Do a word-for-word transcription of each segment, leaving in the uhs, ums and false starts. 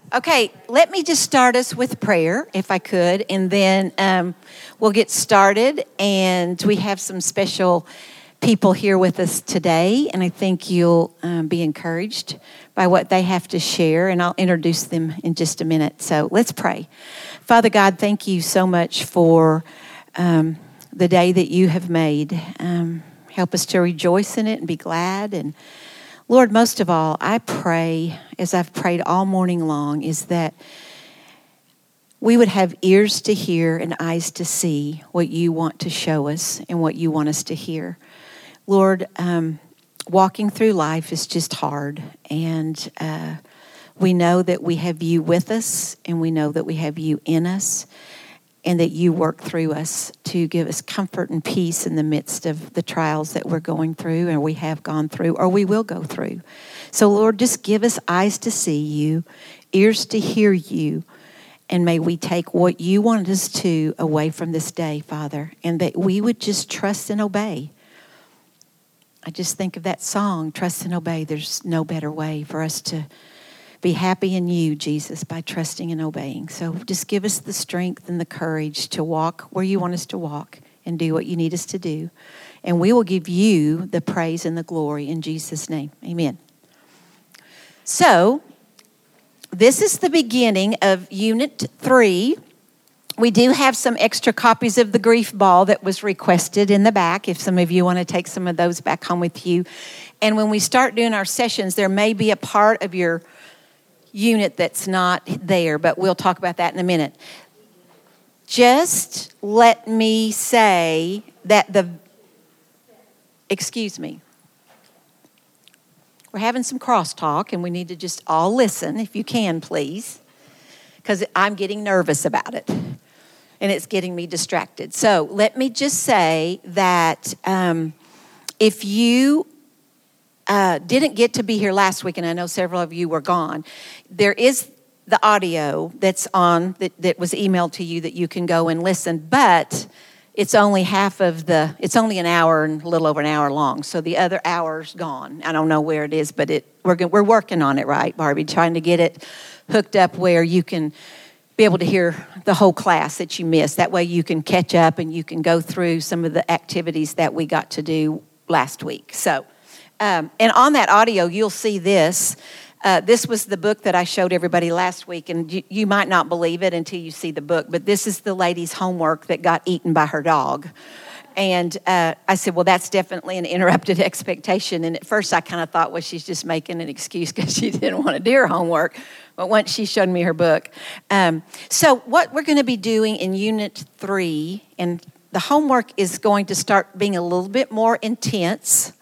Okay, let me just start us with prayer, if I could, and then um, we'll get started. And we have some special people here with us today, and I think you'll um, be encouraged by what they have to share, and I'll introduce them in just a minute. So let's pray. Father God, thank you so much for um, the day that you have made. Um, help us to rejoice in it and be glad. And Lord, most of all, I pray, as I've prayed all morning long, is that we would have ears to hear and eyes to see what you want to show us and what you want us to hear. Lord, um, walking through life is just hard, and uh, we know that we have you with us, and we know that we have you in us, and that you work through us to give us comfort and peace in the midst of the trials that we're going through, or we have gone through, or we will go through. So, Lord, just give us eyes to see you, ears to hear you, and may we take what you want us to away from this day, Father, and that we would just trust and obey. I just think of that song, Trust and Obey. There's no better way for us to be happy in you, Jesus, by trusting and obeying. So just give us the strength and the courage to walk where you want us to walk and do what you need us to do. And we will give you the praise and the glory in Jesus' name. Amen. So this is the beginning of Unit three. We do have some extra copies of the Grief Ball that was requested in the back, if some of you want to take some of those back home with you. And when we start doing our sessions, there may be a part of your unit that's not there, but we'll talk about that in a minute. Just let me say that the, excuse me, we're having some crosstalk, and we need to just all listen, if you can, please, because I'm getting nervous about it, and it's getting me distracted. So let me just say that um, if you Uh, didn't get to be here last week, and I know several of you were gone, there is the audio that's on, that, that was emailed to you that you can go and listen, but it's only half of the, it's only an hour and a little over an hour long, so the other hour's gone. I don't know where it is, but it we're, we're working on it, right, Barbie, trying to get it hooked up where you can be able to hear the whole class that you missed. That way you can catch up and you can go through some of the activities that we got to do last week. So Um, and on that audio, you'll see this. Uh, this was the book that I showed everybody last week, and you, you might not believe it until you see the book, but this is the lady's homework that got eaten by her dog. And uh, I said, well, that's definitely an interrupted expectation. And at first I kind of thought, well, she's just making an excuse because she didn't want to do her homework. But once she showed me her book. Um, so what we're going to be doing in Unit three, and the homework is going to start being a little bit more intense.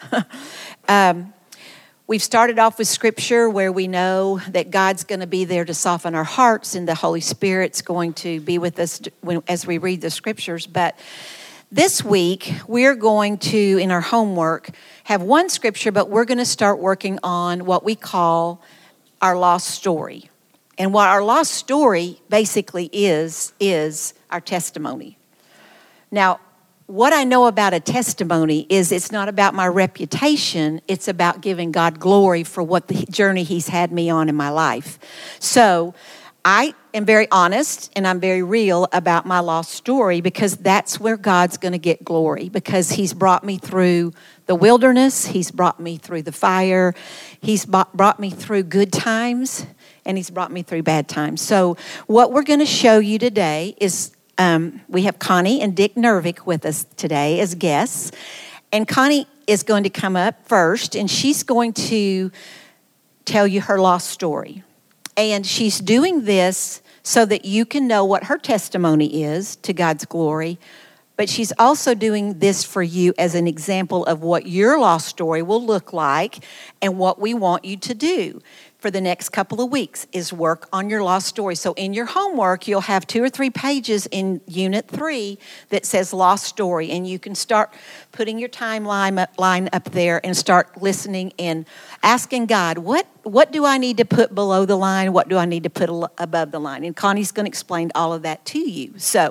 Um, we've started off with Scripture where we know that God's going to be there to soften our hearts, and the Holy Spirit's going to be with us when, as we read the Scriptures. But this week, we're going to, in our homework, have one Scripture, but we're going to start working on what we call our lost story. And what our lost story basically is, is our testimony. Now, what I know about a testimony is it's not about my reputation. It's about giving God glory for what the journey he's had me on in my life. So I am very honest and I'm very real about my lost story, because that's where God's going to get glory, because he's brought me through the wilderness. He's brought me through the fire. He's brought me through good times, and he's brought me through bad times. So what we're going to show you today is Um, we have Connie and Dick Nervik with us today as guests. And Connie is going to come up first, and she's going to tell you her lost story. And she's doing this so that you can know what her testimony is to God's glory. But she's also doing this for you as an example of what your lost story will look like, and what we want you to do for the next couple of weeks is work on your lost story. So in your homework, you'll have two or three pages in Unit three that says lost story, and you can start putting your timeline up, line up there and start listening and asking God, what, what do I need to put below the line? What do I need to put above the line? And Connie's going to explain all of that to you. So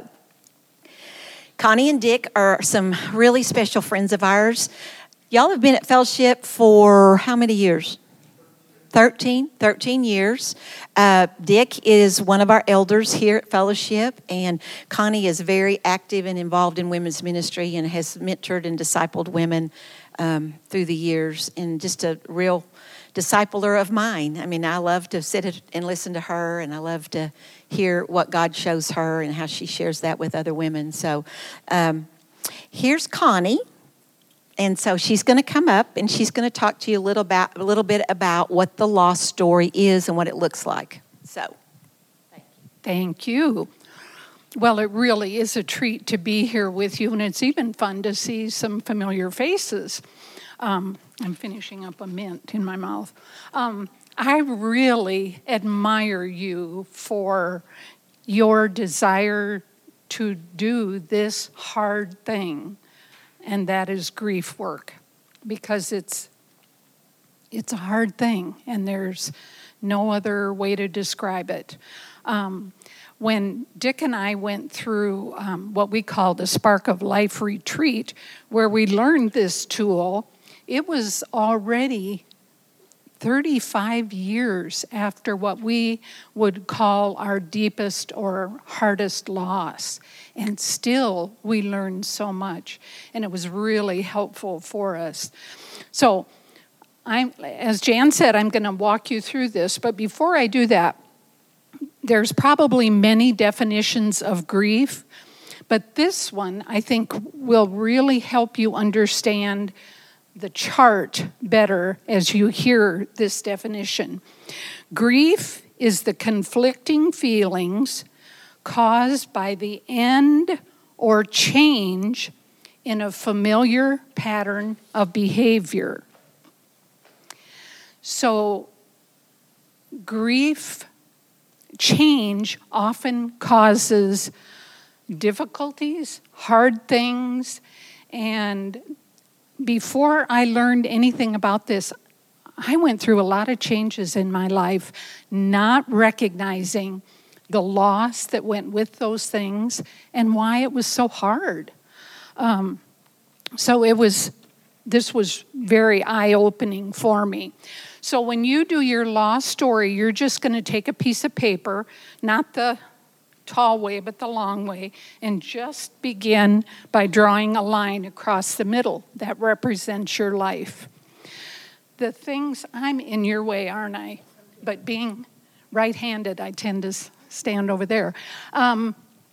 Connie and Dick are some really special friends of ours. Y'all have been at Fellowship for how many years? thirteen, thirteen years. Uh, Dick is one of our elders here at Fellowship, and Connie is very active and involved in women's ministry and has mentored and discipled women um, through the years, and just a real discipler of mine. I mean, I love to sit and listen to her, and I love to hear what God shows her and how she shares that with other women. So um, here's Connie. And so she's going to come up, and she's going to talk to you a little about a little bit about what the lost story is and what it looks like. So, thank you. Thank you. Well, it really is a treat to be here with you, and it's even fun to see some familiar faces. Um, I'm finishing up a mint in my mouth. Um, I really admire you for your desire to do this hard thing. And that is grief work, because it's it's a hard thing, and there's no other way to describe it. Um, when Dick and I went through um, what we called a Spark of Life retreat, where we learned this tool, it was already thirty-five years after what we would call our deepest or hardest loss. And still, we learned so much. And it was really helpful for us. So, I'm, as Jan said, I'm going to walk you through this. But before I do that, there's probably many definitions of grief. But this one, I think, will really help you understand the chart better as you hear this definition. Grief is the conflicting feelings caused by the end or change in a familiar pattern of behavior. So, grief change often causes difficulties, hard things, and before I learned anything about this, I went through a lot of changes in my life, not recognizing the loss that went with those things and why it was so hard. Um, so it was, this was very eye-opening for me. So when you do your loss story, you're just going to take a piece of paper, not the tall way, but the long way, and just begin by drawing a line across the middle that represents your life. The things, I'm in your way, aren't I? But being right-handed, I tend to stand over there. Um,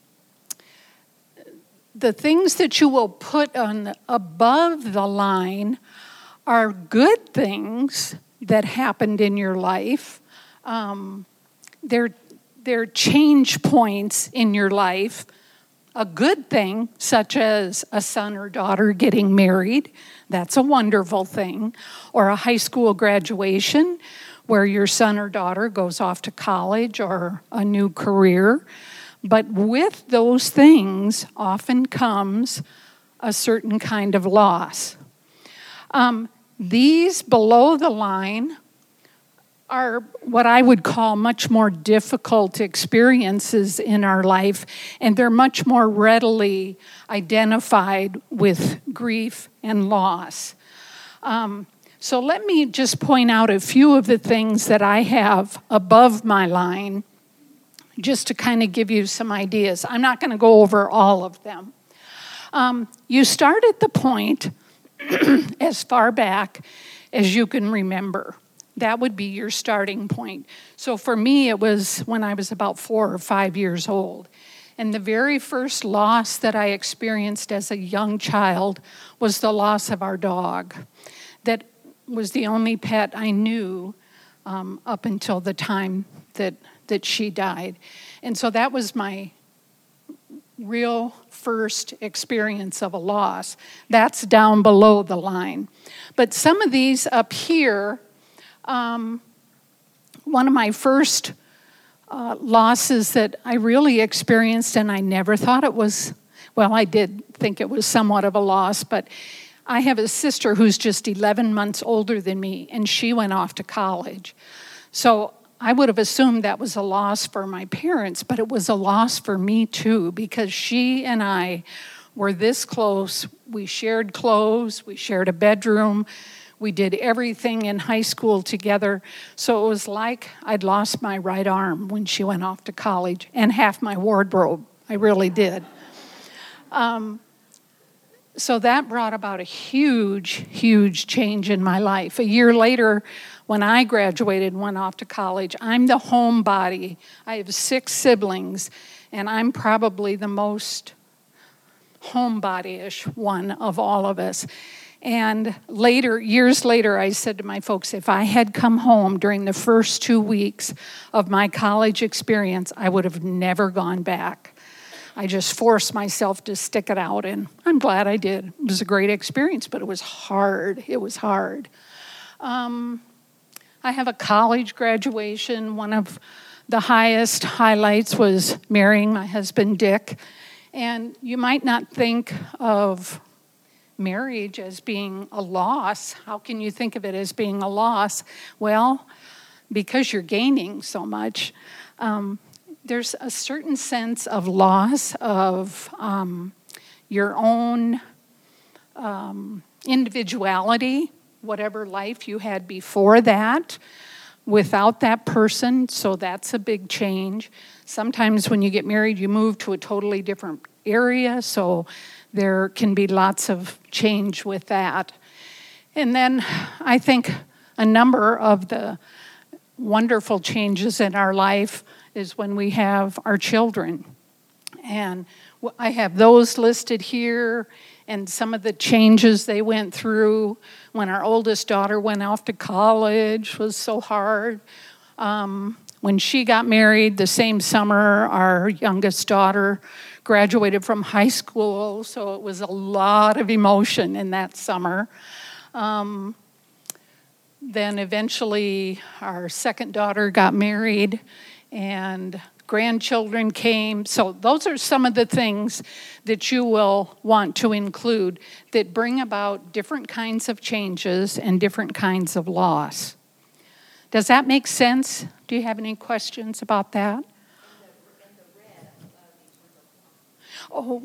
the things that you will put on above the line are good things that happened in your life. Um, they're They're change points in your life. A good thing, such as a son or daughter getting married, that's a wonderful thing. Or a high school graduation where your son or daughter goes off to college or a new career. But with those things often comes a certain kind of loss. Um, these below the line are what I would call much more difficult experiences in our life, and they're much more readily identified with grief and loss. Um, so let me just point out a few of the things that I have above my line, just to kind of give you some ideas. I'm not going to go over all of them. Um, you start at the point as far back as you can remember. That would be your starting point. So for me, it was when I was about four or five years old. And the very first loss that I experienced as a young child was the loss of our dog. That was the only pet I knew um, up until the time that, that she died. And so that was my real first experience of a loss. That's down below the line. But some of these up here, Um, one of my first uh, losses that I really experienced, and I never thought it was, well, I did think it was somewhat of a loss, but I have a sister who's just eleven months older than me, and she went off to college. So I would have assumed that was a loss for my parents, but it was a loss for me too, because she and I were this close. We shared clothes, we shared a bedroom, We did everything in high school together. So it was like I'd lost my right arm when she went off to college and half my wardrobe. I really did. Um, so that brought about a huge, huge change in my life. A year later, when I graduated and went off to college, I'm the homebody. I have six siblings, and I'm probably the most homebody-ish one of all of us. And later, years later, I said to my folks, if I had come home during the first two weeks of my college experience, I would have never gone back. I just forced myself to stick it out, and I'm glad I did. It was a great experience, but it was hard. It was hard. Um, I have a college graduation. One of the highest highlights was marrying my husband, Dick. And you might not think of marriage as being a loss. How can you think of it as being a loss? Well, because you're gaining so much. Um, there's a certain sense of loss of um, your own um, individuality, whatever life you had before that, without that person, so that's a big change. Sometimes when you get married, you move to a totally different area, so there can be lots of change with that. And then I think a number of the wonderful changes in our life is when we have our children. And I have those listed here, and some of the changes they went through. When our oldest daughter went off to college was so hard. Um, when she got married the same summer, our youngest daughter graduated from high school, so it was a lot of emotion in that summer. Um, then eventually our second daughter got married, and grandchildren came. So those are some of the things that you will want to include that bring about different kinds of changes and different kinds of loss. Does that make sense? Do you have any questions about that? Oh,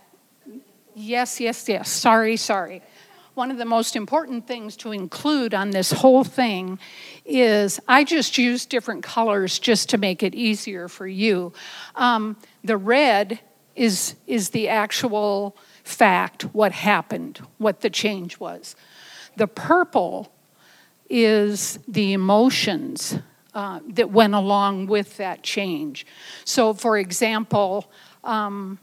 yes, yes, yes. Sorry, sorry. One of the most important things to include on this whole thing is I just used different colors just to make it easier for you. Um, the red is, is the actual fact, what happened, what the change was. The purple is the emotions uh, that went along with that change. So, for example, um,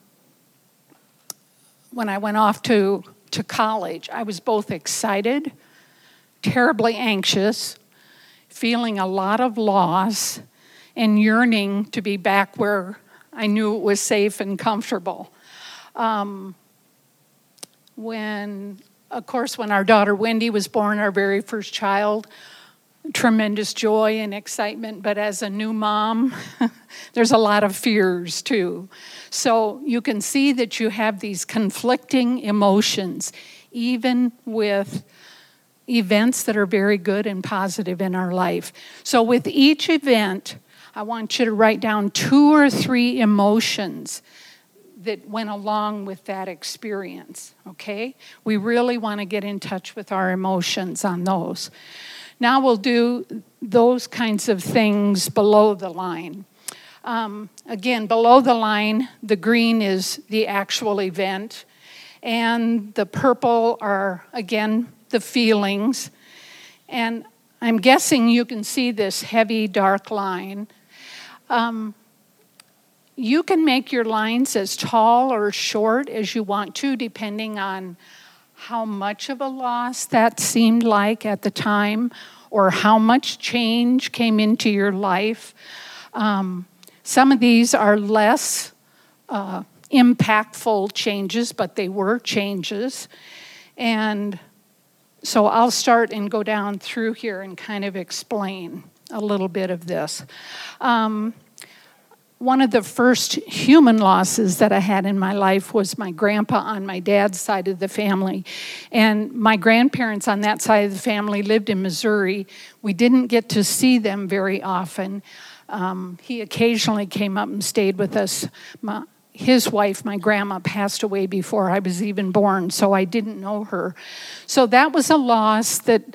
when I went off to to college, I was both excited, terribly anxious, feeling a lot of loss, and yearning to be back where I knew it was safe and comfortable. Um, when, of course, when our daughter Wendy was born, our very first child, tremendous joy and excitement, but as a new mom, there's a lot of fears too. So you can see that you have these conflicting emotions, even with events that are very good and positive in our life. So with each event, I want you to write down two or three emotions that went along with that experience, okay? We really want to get in touch with our emotions on those. Now we'll do those kinds of things below the line. Um, again, below the line, the green is the actual event, and the purple are, again, the feelings. And I'm guessing you can see this heavy, dark line. Um, you can make your lines as tall or short as you want to, depending on how much of a loss that seemed like at the time, or how much change came into your life. Um, some of these are less uh, impactful changes, but they were changes. And so I'll start and go down through here and kind of explain a little bit of this. Um, One of the first human losses that I had in my life was my grandpa on my dad's side of the family. And my grandparents on that side of the family lived in Missouri. We didn't get to see them very often. Um, he occasionally came up and stayed with us. My, his wife, my grandma, passed away before I was even born, so I didn't know her. So that was a loss that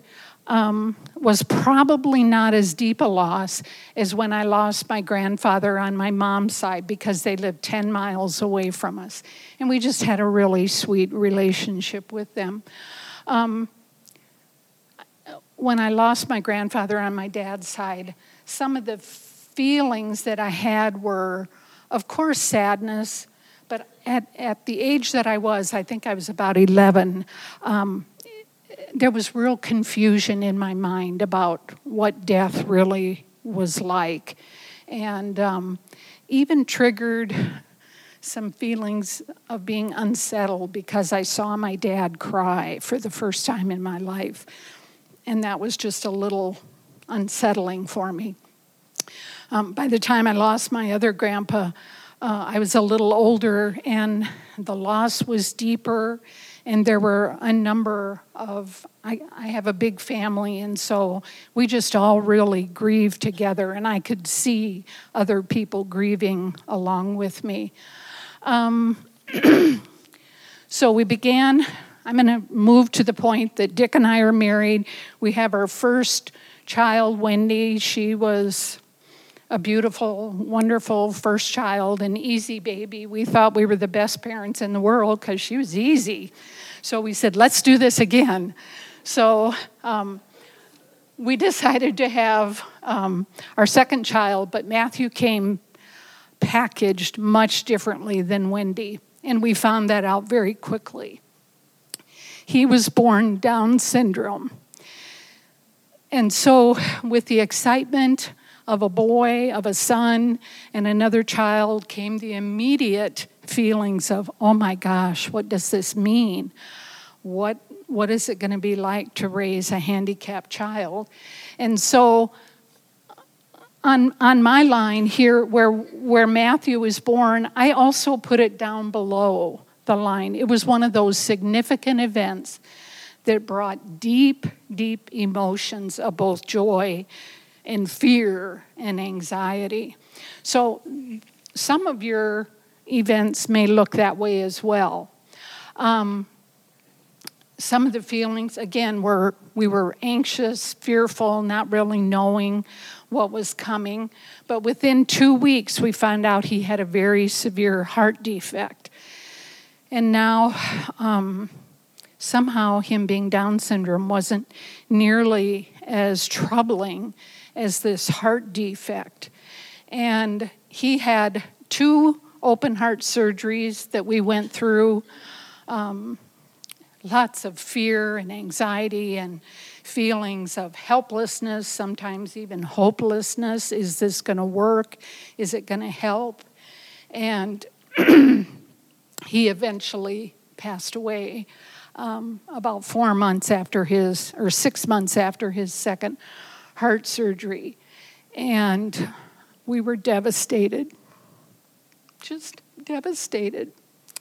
um, was probably not as deep a loss as when I lost my grandfather on my mom's side, because they lived ten miles away from us. And we just had a really sweet relationship with them. Um, when I lost my grandfather on my dad's side, some of the feelings that I had were, of course, sadness. But at, at the age that I was, I think I was about eleven, um, there was real confusion in my mind about what death really was like. And um, even triggered some feelings of being unsettled because I saw my dad cry for the first time in my life. And that was just a little unsettling for me. Um, by the time I lost my other grandpa, Uh, I was a little older, and the loss was deeper, and there were a number of, I, I have a big family, and so we just all really grieved together, and I could see other people grieving along with me. Um, so we began, I'm going to move to the point that Dick and I are married. We have our first child, Wendy. She was a beautiful, wonderful first child, an easy baby. We thought we were the best parents in the world because she was easy. So we said, let's do this again. So um, we decided to have um, our second child, but Matthew came packaged much differently than Wendy, and we found that out very quickly. He was born Down syndrome. And so with the excitement of a boy, of a son, and another child came the immediate feelings of, oh my gosh, what does this mean? What what is it going to be like to raise a handicapped child? And so on on my line here where where Matthew was born, I also put it down below the line. It was one of those significant events that brought deep, deep emotions of both joy and fear and anxiety. So some of your events may look that way as well. Um, some of the feelings, again, were we were anxious, fearful, not really knowing what was coming. But within two weeks, we found out he had a very severe heart defect. And now, um, somehow him being Down syndrome wasn't nearly as troubling as this heart defect. And he had two open heart surgeries that we went through, um, lots of fear and anxiety and feelings of helplessness, sometimes even hopelessness. Is this going to work? Is it going to help? And he eventually passed away um, about four months after his, or six months after his second heart surgery. And we were devastated, just devastated.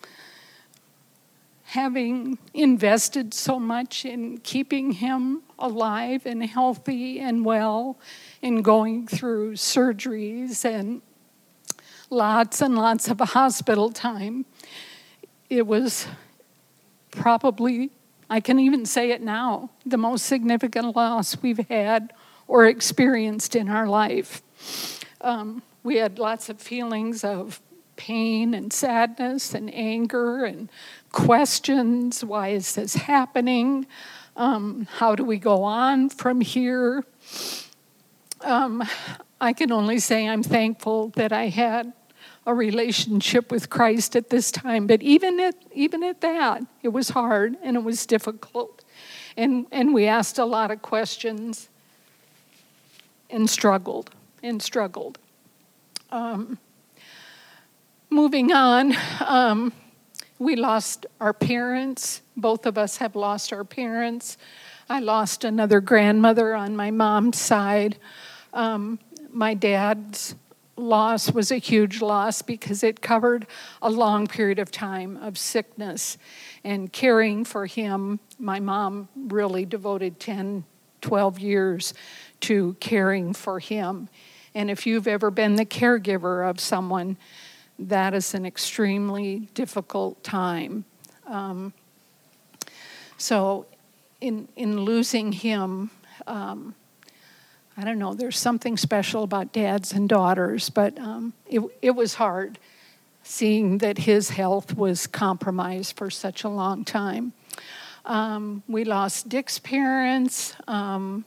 Having invested so much in keeping him alive and healthy and well, and going through surgeries and lots and lots of hospital time, it was probably, I can even say it now, the most significant loss we've had or experienced in our life. Um, we had lots of feelings of pain and sadness and anger and questions. Why is this happening? Um, how do we go on from here? Um, I can only say I'm thankful that I had a relationship with Christ at this time. But even at even at that, it was hard and it was difficult. And and we asked a lot of questions and struggled and struggled. Um, moving on, um, we lost our parents. Both of us have lost our parents. I lost another grandmother on my mom's side. Um, my dad's loss was a huge loss because it covered a long period of time of sickness and caring for him. My mom really devoted ten, twelve years to caring for him. And if you've ever been the caregiver of someone, that is an extremely difficult time. Um, so in in losing him, Um, I don't know, there's something special about dads and daughters, but um, it, it was hard seeing that his health was compromised for such a long time. Um, we lost Dick's parents. Um,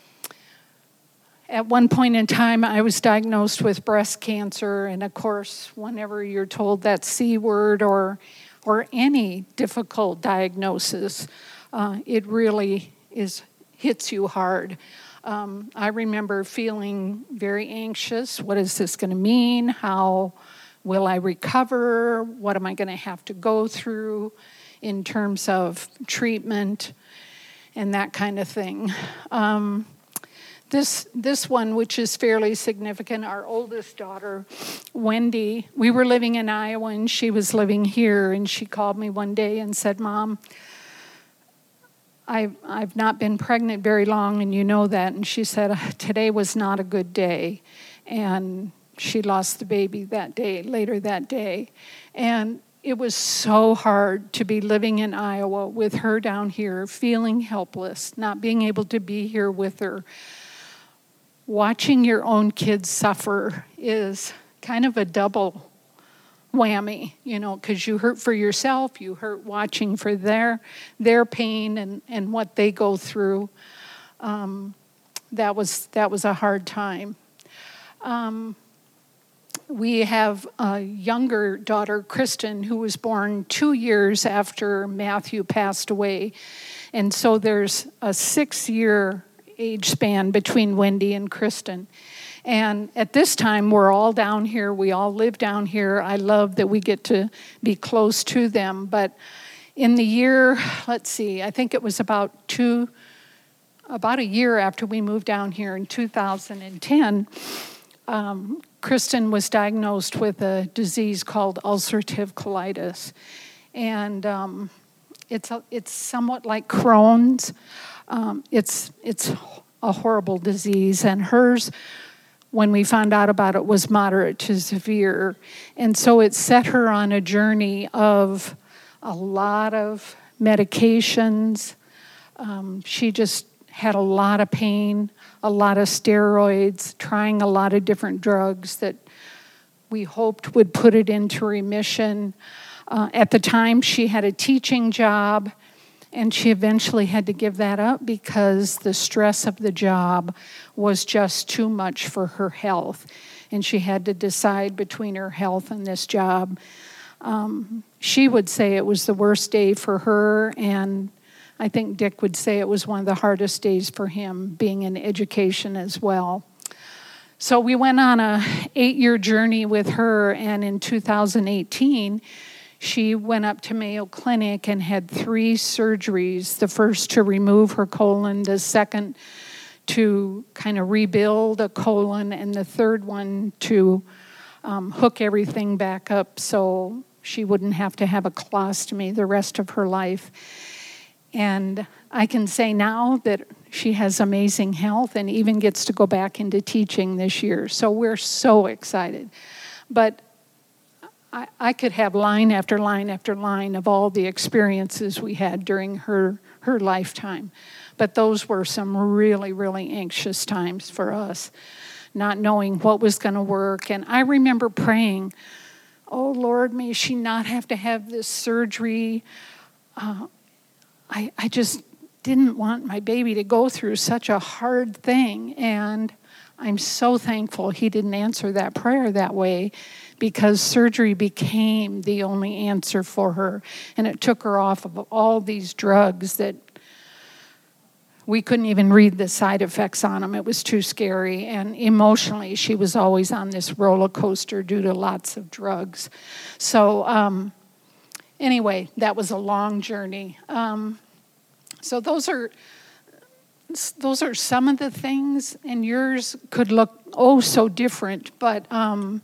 At one point in time, I was diagnosed with breast cancer, and of course, whenever you're told that C word or or any difficult diagnosis, uh, it really is hits you hard. Um, I remember feeling very anxious. What is this going to mean? How will I recover? What am I going to have to go through in terms of treatment and that kind of thing? Um, This this one, which is fairly significant, our oldest daughter, Wendy, we were living in Iowa and she was living here, and she called me one day and said, Mom, I've, I've not been pregnant very long, and you know that. And she said, today was not a good day. And she lost the baby that day, later that day. And it was so hard to be living in Iowa with her down here, feeling helpless, not being able to be here with her. Watching your own kids suffer is kind of a double whammy, you know, because you hurt for yourself, you hurt watching for their their pain and, and what they go through. Um, that was that was a hard time. Um, we have a younger daughter, Kristen, who was born two years after Matthew passed away, and so there's a six-year age span between Wendy and Kristen. And at this time, we're all down here. We all live down here. I love that we get to be close to them. But in the year, let's see, I think it was about two, about a year after we moved down here in two thousand ten, um, Kristen was diagnosed with a disease called ulcerative colitis. And um, it's a, it's somewhat like Crohn's. Um, it's it's a horrible disease, and hers, when we found out about it, was moderate to severe. And so it set her on a journey of a lot of medications. Um, she just had a lot of pain, a lot of steroids, trying a lot of different drugs that we hoped would put it into remission. Uh, at the time, she had a teaching job, and she eventually had to give that up because the stress of the job was just too much for her health. And she had to decide between her health and this job. Um, she would say it was the worst day for her, and I think Dick would say it was one of the hardest days for him, being in education as well. So we went on a eight-year journey with her, and in two thousand eighteen, she went up to Mayo Clinic and had three surgeries. The first to remove her colon, the second to kind of rebuild a colon, and the third one to um, hook everything back up so she wouldn't have to have a colostomy the rest of her life. And I can say now that she has amazing health and even gets to go back into teaching this year. So we're so excited. But I, I could have line after line after line of all the experiences we had during her, her lifetime. But those were some really, really anxious times for us, not knowing what was going to work. And I remember praying, oh, Lord, may she not have to have this surgery. Uh, I, I just didn't want my baby to go through such a hard thing. And I'm so thankful he didn't answer that prayer that way, because surgery became the only answer for her. And it took her off of all these drugs that we couldn't even read the side effects on them. It was too scary. And emotionally, she was always on this roller coaster due to lots of drugs. So um, anyway, that was a long journey. Um, so those are those are some of the things, and yours could look oh so different. But um,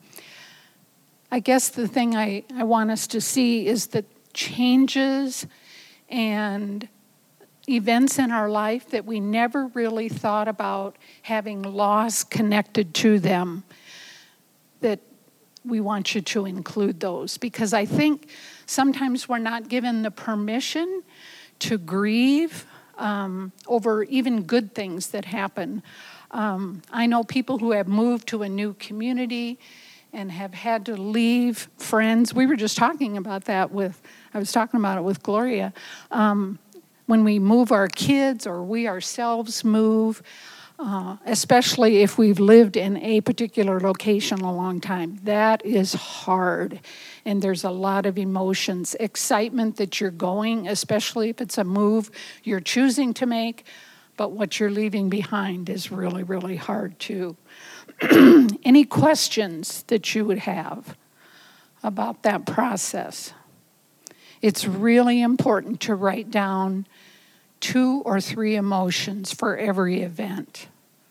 I guess the thing I, I want us to see is that changes and events in our life that we never really thought about having loss connected to them, that we want you to include those. Because I think sometimes we're not given the permission to grieve um, over even good things that happen. Um, I know people who have moved to a new community and have had to leave friends. We were just talking about that with, I was talking about it with Gloria. Um, when we move our kids or we ourselves move, uh, especially if we've lived in a particular location a long time, that is hard. And there's a lot of emotions, excitement that you're going, especially if it's a move you're choosing to make, but what you're leaving behind is really, really hard too. Any questions that you would have about that process? It's really important to write down two or three emotions for every event.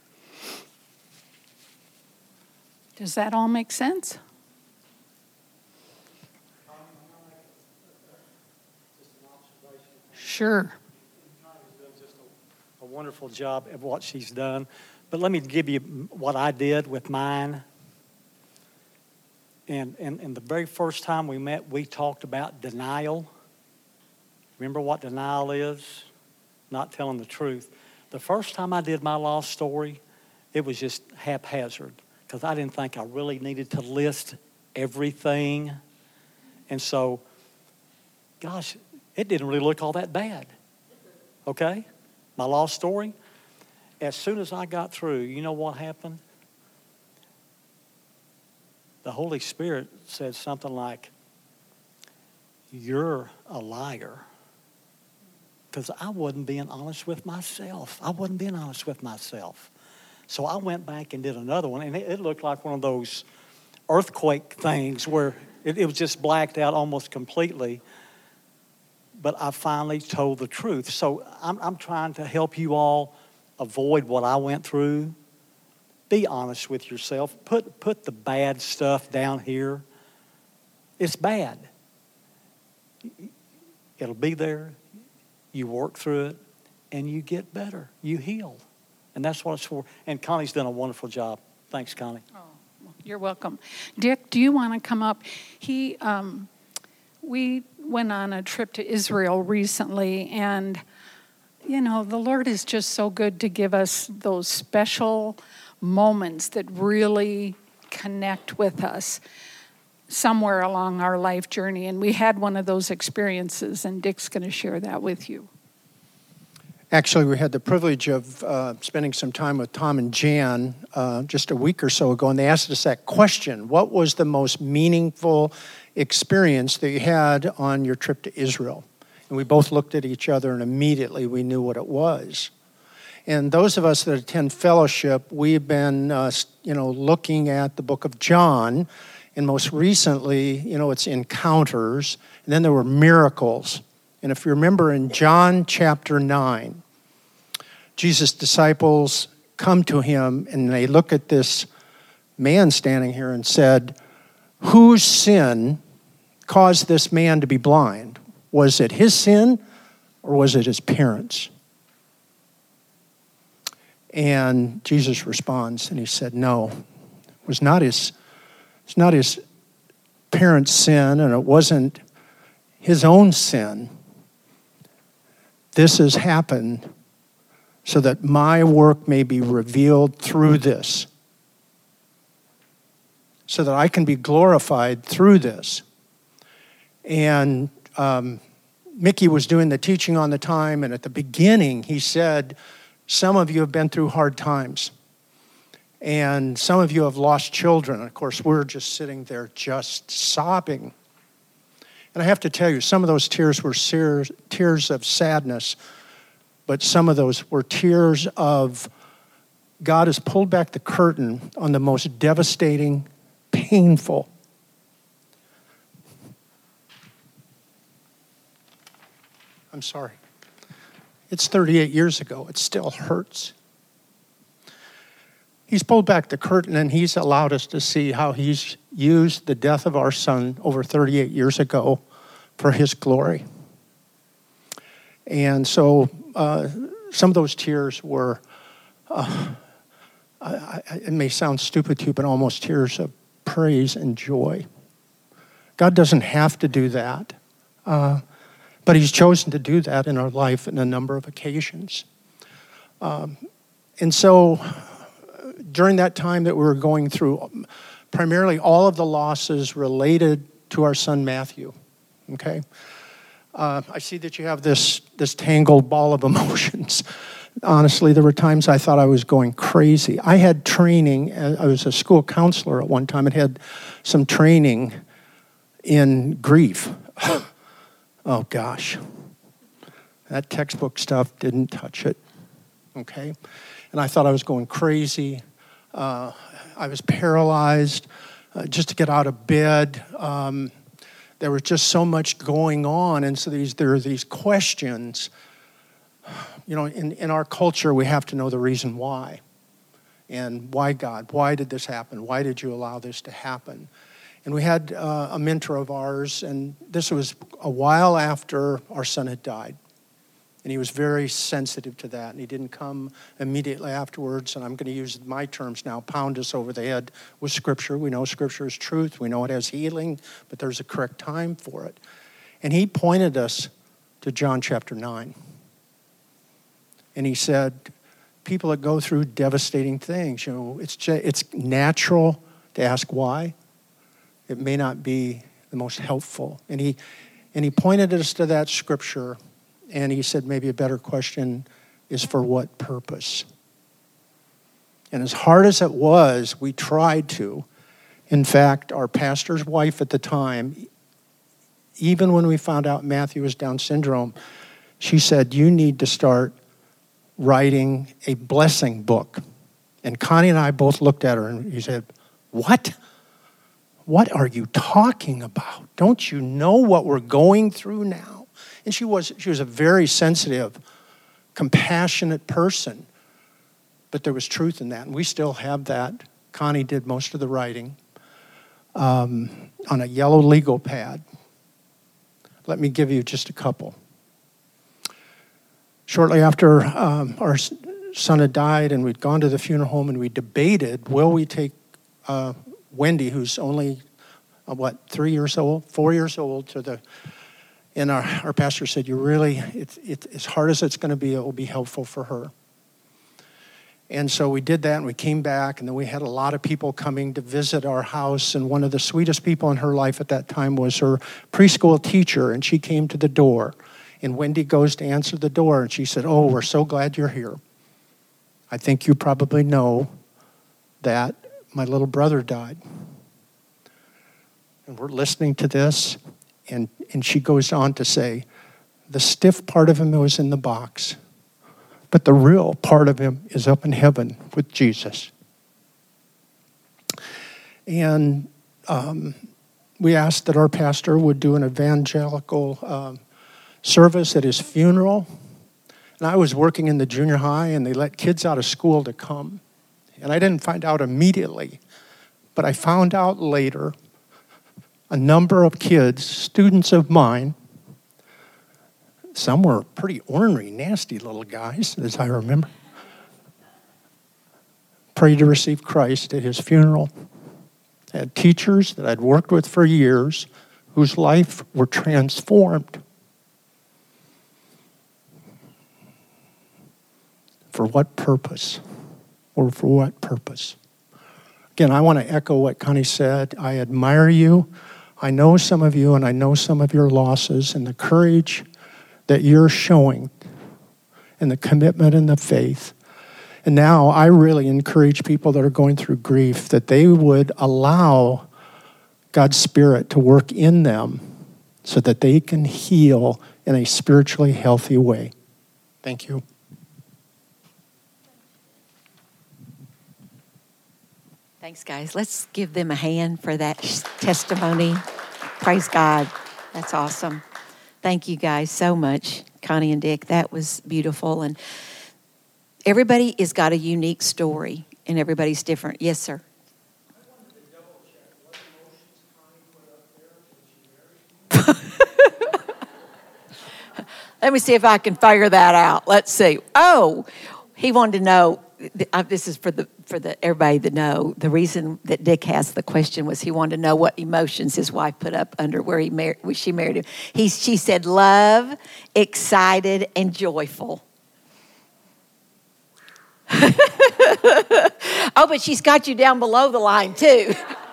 Does that all make sense? Sure. A wonderful job of what she's done. But let me give you what I did with mine. And, and, and the very first time we met, we talked about denial. Remember what denial is? Not telling the truth. The first time I did my lost story, it was just haphazard because I didn't think I really needed to list everything. And so, gosh, it didn't really look all that bad. Okay? My lost story. As soon as I got through, you know what happened? The Holy Spirit said something like, "You're a liar." Because I wasn't being honest with myself. I wasn't being honest with myself. So I went back and did another one, and it, it looked like one of those earthquake things where it, it was just blacked out almost completely. But I finally told the truth. So I'm, I'm trying to help you all avoid what I went through. Be honest with yourself. Put, put the bad stuff down here. It's bad. It'll be there. You work through it, and you get better. You heal. And that's what it's for. And Connie's done a wonderful job. Thanks, Connie. Oh, well, you're welcome. Dick, do you want to come up? He, um, we went on a trip to Israel recently, and, you know, the Lord is just so good to give us those special moments that really connect with us somewhere along our life journey. And we had one of those experiences, and Dick's going to share that with you. Actually, we had the privilege of uh, spending some time with Tom and Jan uh, just a week or so ago, and they asked us that question: what was the most meaningful experience that you had on your trip to Israel? And we both looked at each other, and immediately we knew what it was. And those of us that attend fellowship, we've been, uh, you know, looking at the book of John. And most recently, you know, it's encounters. And then there were miracles. And if you remember in John chapter nine, Jesus' disciples come to him and they look at this man standing here and said, "Whose sin caused this man to be blind? Was it his sin or was it his parents?" And Jesus responds and he said, "No, it was not his It's not his parents' sin, and it wasn't his own sin. This has happened so that my work may be revealed through this, so that I can be glorified through this." And um, Mickey was doing the teaching on the time, and at the beginning he said, "Some of you have been through hard times. And some of you have lost children." Of course, we're just sitting there just sobbing. And I have to tell you, some of those tears were tears of sadness, but some of those were tears of God has pulled back the curtain on the most devastating, painful. I'm sorry. It's thirty-eight years ago. It still hurts. He's pulled back the curtain and he's allowed us to see how he's used the death of our son over thirty-eight years ago for his glory. And so uh, some of those tears were, uh, I, I, it may sound stupid to you, but almost tears of praise and joy. God doesn't have to do that. Uh, But he's chosen to do that in our life in a number of occasions. Um, and so during that time that we were going through, primarily all of the losses related to our son Matthew, okay? Uh, I see that you have this, this tangled ball of emotions. Honestly, there were times I thought I was going crazy. I had training, I was a school counselor at one time, and had some training in grief. Oh gosh, that textbook stuff didn't touch it, okay? And I thought I was going crazy. Uh, I was paralyzed uh, just to get out of bed. Um, there was just so much going on, and so these there are these questions. You know, in, in our culture, we have to know the reason why. And why, God? Why did this happen? Why did you allow this to happen? And we had uh, a mentor of ours, and this was a while after our son had died. And he was very sensitive to that, and he didn't come immediately afterwards, and I'm going to use my terms now, pound us over the head with Scripture. We know Scripture is truth. We know it has healing, but there's a correct time for it. And he pointed us to John chapter nine. And he said, people that go through devastating things, you know, it's just, it's natural to ask why. It may not be the most helpful. And he and he pointed us to that scripture, and he said maybe a better question is for what purpose? And as hard as it was, we tried to. In fact, our pastor's wife at the time, even when we found out Matthew was Down syndrome, she said, you need to start writing a blessing book. And Connie and I both looked at her and he said, what? What are you talking about? Don't you know what we're going through now? And she was she was a very sensitive, compassionate person. But there was truth in that. And we still have that. Connie did most of the writing um, on a yellow legal pad. Let me give you just a couple. Shortly after um, our son had died and we'd gone to the funeral home and we debated, will we take uh, Wendy, who's only, uh, what, three years old, four years old, to the, and our, our pastor said, you really, it, it, as hard as it's going to be, it will be helpful for her. And so we did that, and we came back, and then we had a lot of people coming to visit our house, and one of the sweetest people in her life at that time was her preschool teacher, and she came to the door. And Wendy goes to answer the door, and she said, oh, we're so glad you're here. I think you probably know that my little brother died. And we're listening to this, and, and she goes on to say, the stiff part of him was in the box, but the real part of him is up in heaven with Jesus. And um, we asked that our pastor would do an evangelical um, service at his funeral. And I was working in the junior high, and they let kids out of school to come. And I didn't find out immediately, but I found out later a number of kids, students of mine, some were pretty ornery, nasty little guys, as I remember, prayed to receive Christ at his funeral. I had teachers that I'd worked with for years whose life were transformed. For what purpose? Or for what purpose? Again, I want to echo what Connie said. I admire you. I know some of you, and I know some of your losses, and the courage that you're showing, and the commitment and the faith. And now I really encourage people that are going through grief that they would allow God's Spirit to work in them so that they can heal in a spiritually healthy way. Thank you. Thanks, guys. Let's give them a hand for that testimony. Praise God. That's awesome. Thank you guys so much, Connie and Dick. That was beautiful. And everybody has got a unique story, and everybody's different. Yes, sir. I wanted to double check what emotions Connie put up there when she married you. Let me see if I can figure that out. Let's see. Oh, he wanted to know, uh, this is for the for the everybody to know, the reason that Dick asked the question was he wanted to know what emotions his wife put up under where he mar- when she married him. He, she said, love, excited, and joyful. Oh, but she's got you down below the line, too.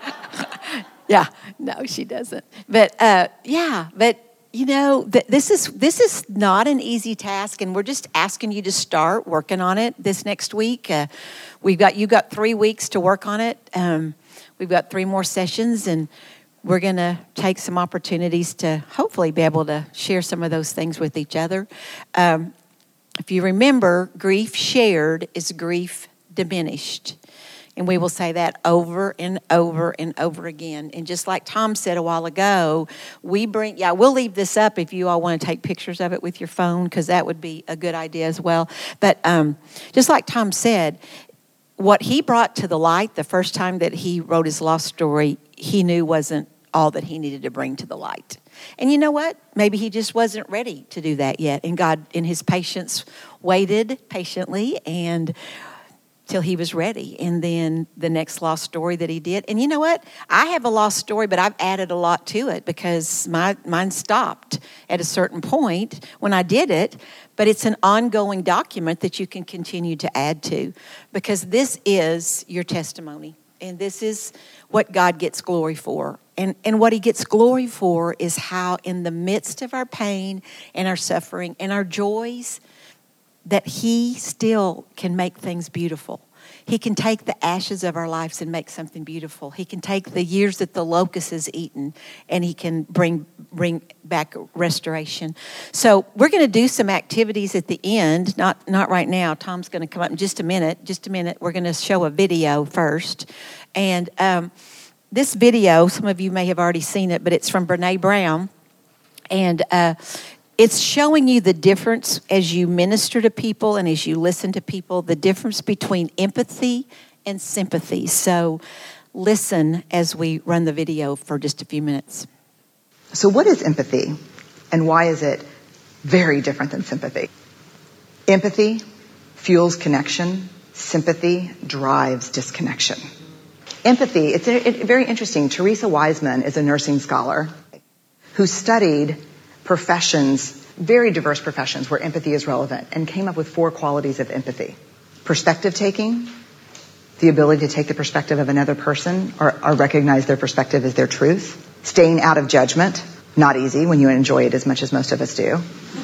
Yeah, no, she doesn't. But, uh, yeah, but, you know, th- this is this is not an easy task, and we're just asking you to start working on it this next week. Uh, we've got you got three weeks to work on it. Um, we've got three more sessions, and we're going to take some opportunities to hopefully be able to share some of those things with each other. Um, if you remember, grief shared is grief diminished. And we will say that over and over and over again. And just like Tom said a while ago, we bring, yeah, we'll leave this up if you all want to take pictures of it with your phone, because that would be a good idea as well. But um, just like Tom said, what he brought to the light the first time that he wrote his lost story, he knew wasn't all that he needed to bring to the light. And you know what? Maybe he just wasn't ready to do that yet. And God, in his patience, waited patiently and till he was ready. And then the next lost story that he did. And you know what? I have a lost story, but I've added a lot to it because my mine stopped at a certain point when I did it. But it's an ongoing document that you can continue to add to, because this is your testimony. And this is what God gets glory for. And, and what he gets glory for is how in the midst of our pain and our suffering and our joys, that he still can make things beautiful. He can take the ashes of our lives and make something beautiful. He can take the years that the locust has eaten and he can bring bring back restoration. So we're going to do some activities at the end, not not right now. Tom's going to come up in just a minute. Just a minute. We're going to show a video first. And um, this video, some of you may have already seen it, but it's from Brene Brown. And uh, it's showing you the difference as you minister to people and as you listen to people, the difference between empathy and sympathy. So listen as we run the video for just a few minutes. So what is empathy, and why is it very different than sympathy? Empathy fuels connection. Sympathy drives disconnection. Empathy, it's a, it, very interesting. Teresa Wiseman is a nursing scholar who studied professions, very diverse professions where empathy is relevant, and came up with four qualities of empathy. Perspective taking, the ability to take the perspective of another person or, or recognize their perspective as their truth. Staying out of judgment, not easy when you enjoy it as much as most of us do.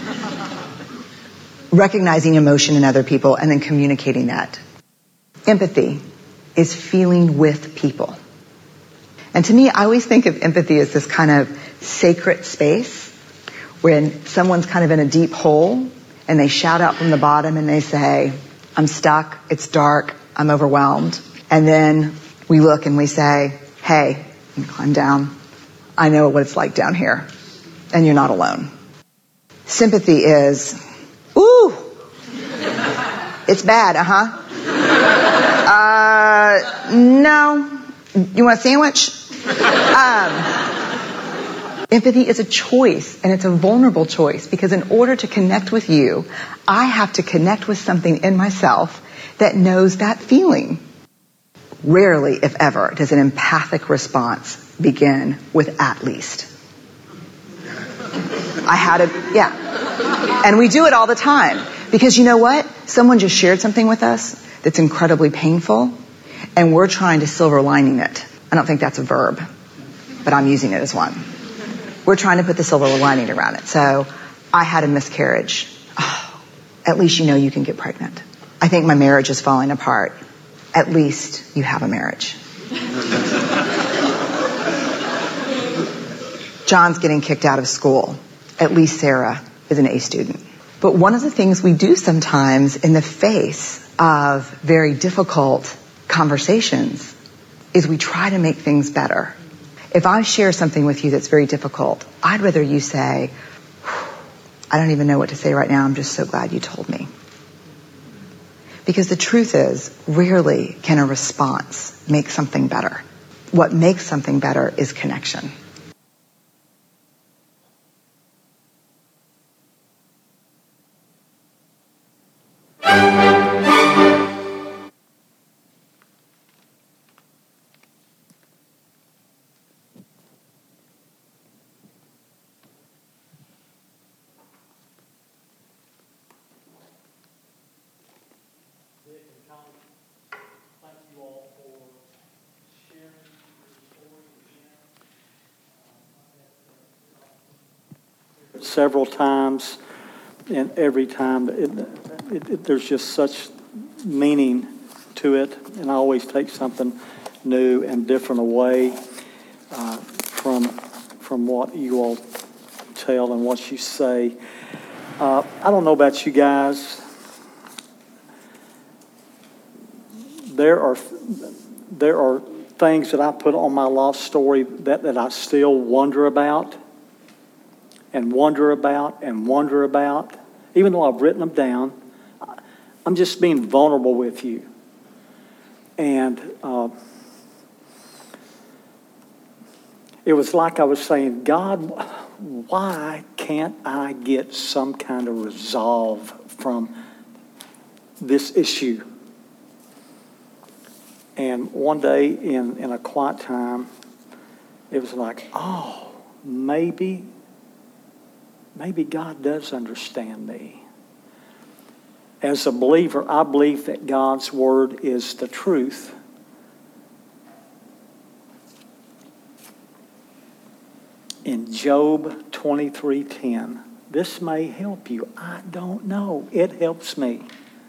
Recognizing emotion in other people and then communicating that. Empathy is feeling with people. And to me, I always think of empathy as this kind of sacred space when someone's kind of in a deep hole and they shout out from the bottom and they say, I'm stuck, it's dark, I'm overwhelmed. And then we look and we say, hey, you climb down. I know what it's like down here, and you're not alone. Sympathy is, ooh, it's bad, uh-huh. Uh, no. You want a sandwich? Um... Empathy is a choice, and it's a vulnerable choice, because in order to connect with you, I have to connect with something in myself that knows that feeling. Rarely, if ever, does an empathic response begin with at least. I had a, yeah. And we do it all the time, because you know what? Someone just shared something with us that's incredibly painful, and we're trying to silver lining it. I don't think that's a verb, but I'm using it as one. We're trying to put the silver lining around it. So I had a miscarriage. Oh, at least you know you can get pregnant. I think my marriage is falling apart. At least you have a marriage. John's getting kicked out of school. At least Sarah is an A student. But one of the things we do sometimes in the face of very difficult conversations is we try to make things better. If I share something with you that's very difficult, I'd rather you say, I don't even know what to say right now. I'm just so glad you told me. Because the truth is, rarely can a response make something better. What makes something better is connection. it several times, and every time it, it, it, there's just such meaning to it, and I always take something new and different away uh, from from what you all tell and what you say. Uh, I don't know about you guys. There are there are things that I put on my lost story that, that I still wonder about and wonder about and wonder about. Even though I've written them down, I'm just being vulnerable with you. And uh, it was like I was saying, God, why can't I get some kind of resolve from this issue? And one day in, in a quiet time, it was like, oh, maybe, maybe God does understand me. As a believer, I believe that God's word is the truth. In Job twenty-three ten, this may help you. I don't know. It helps me.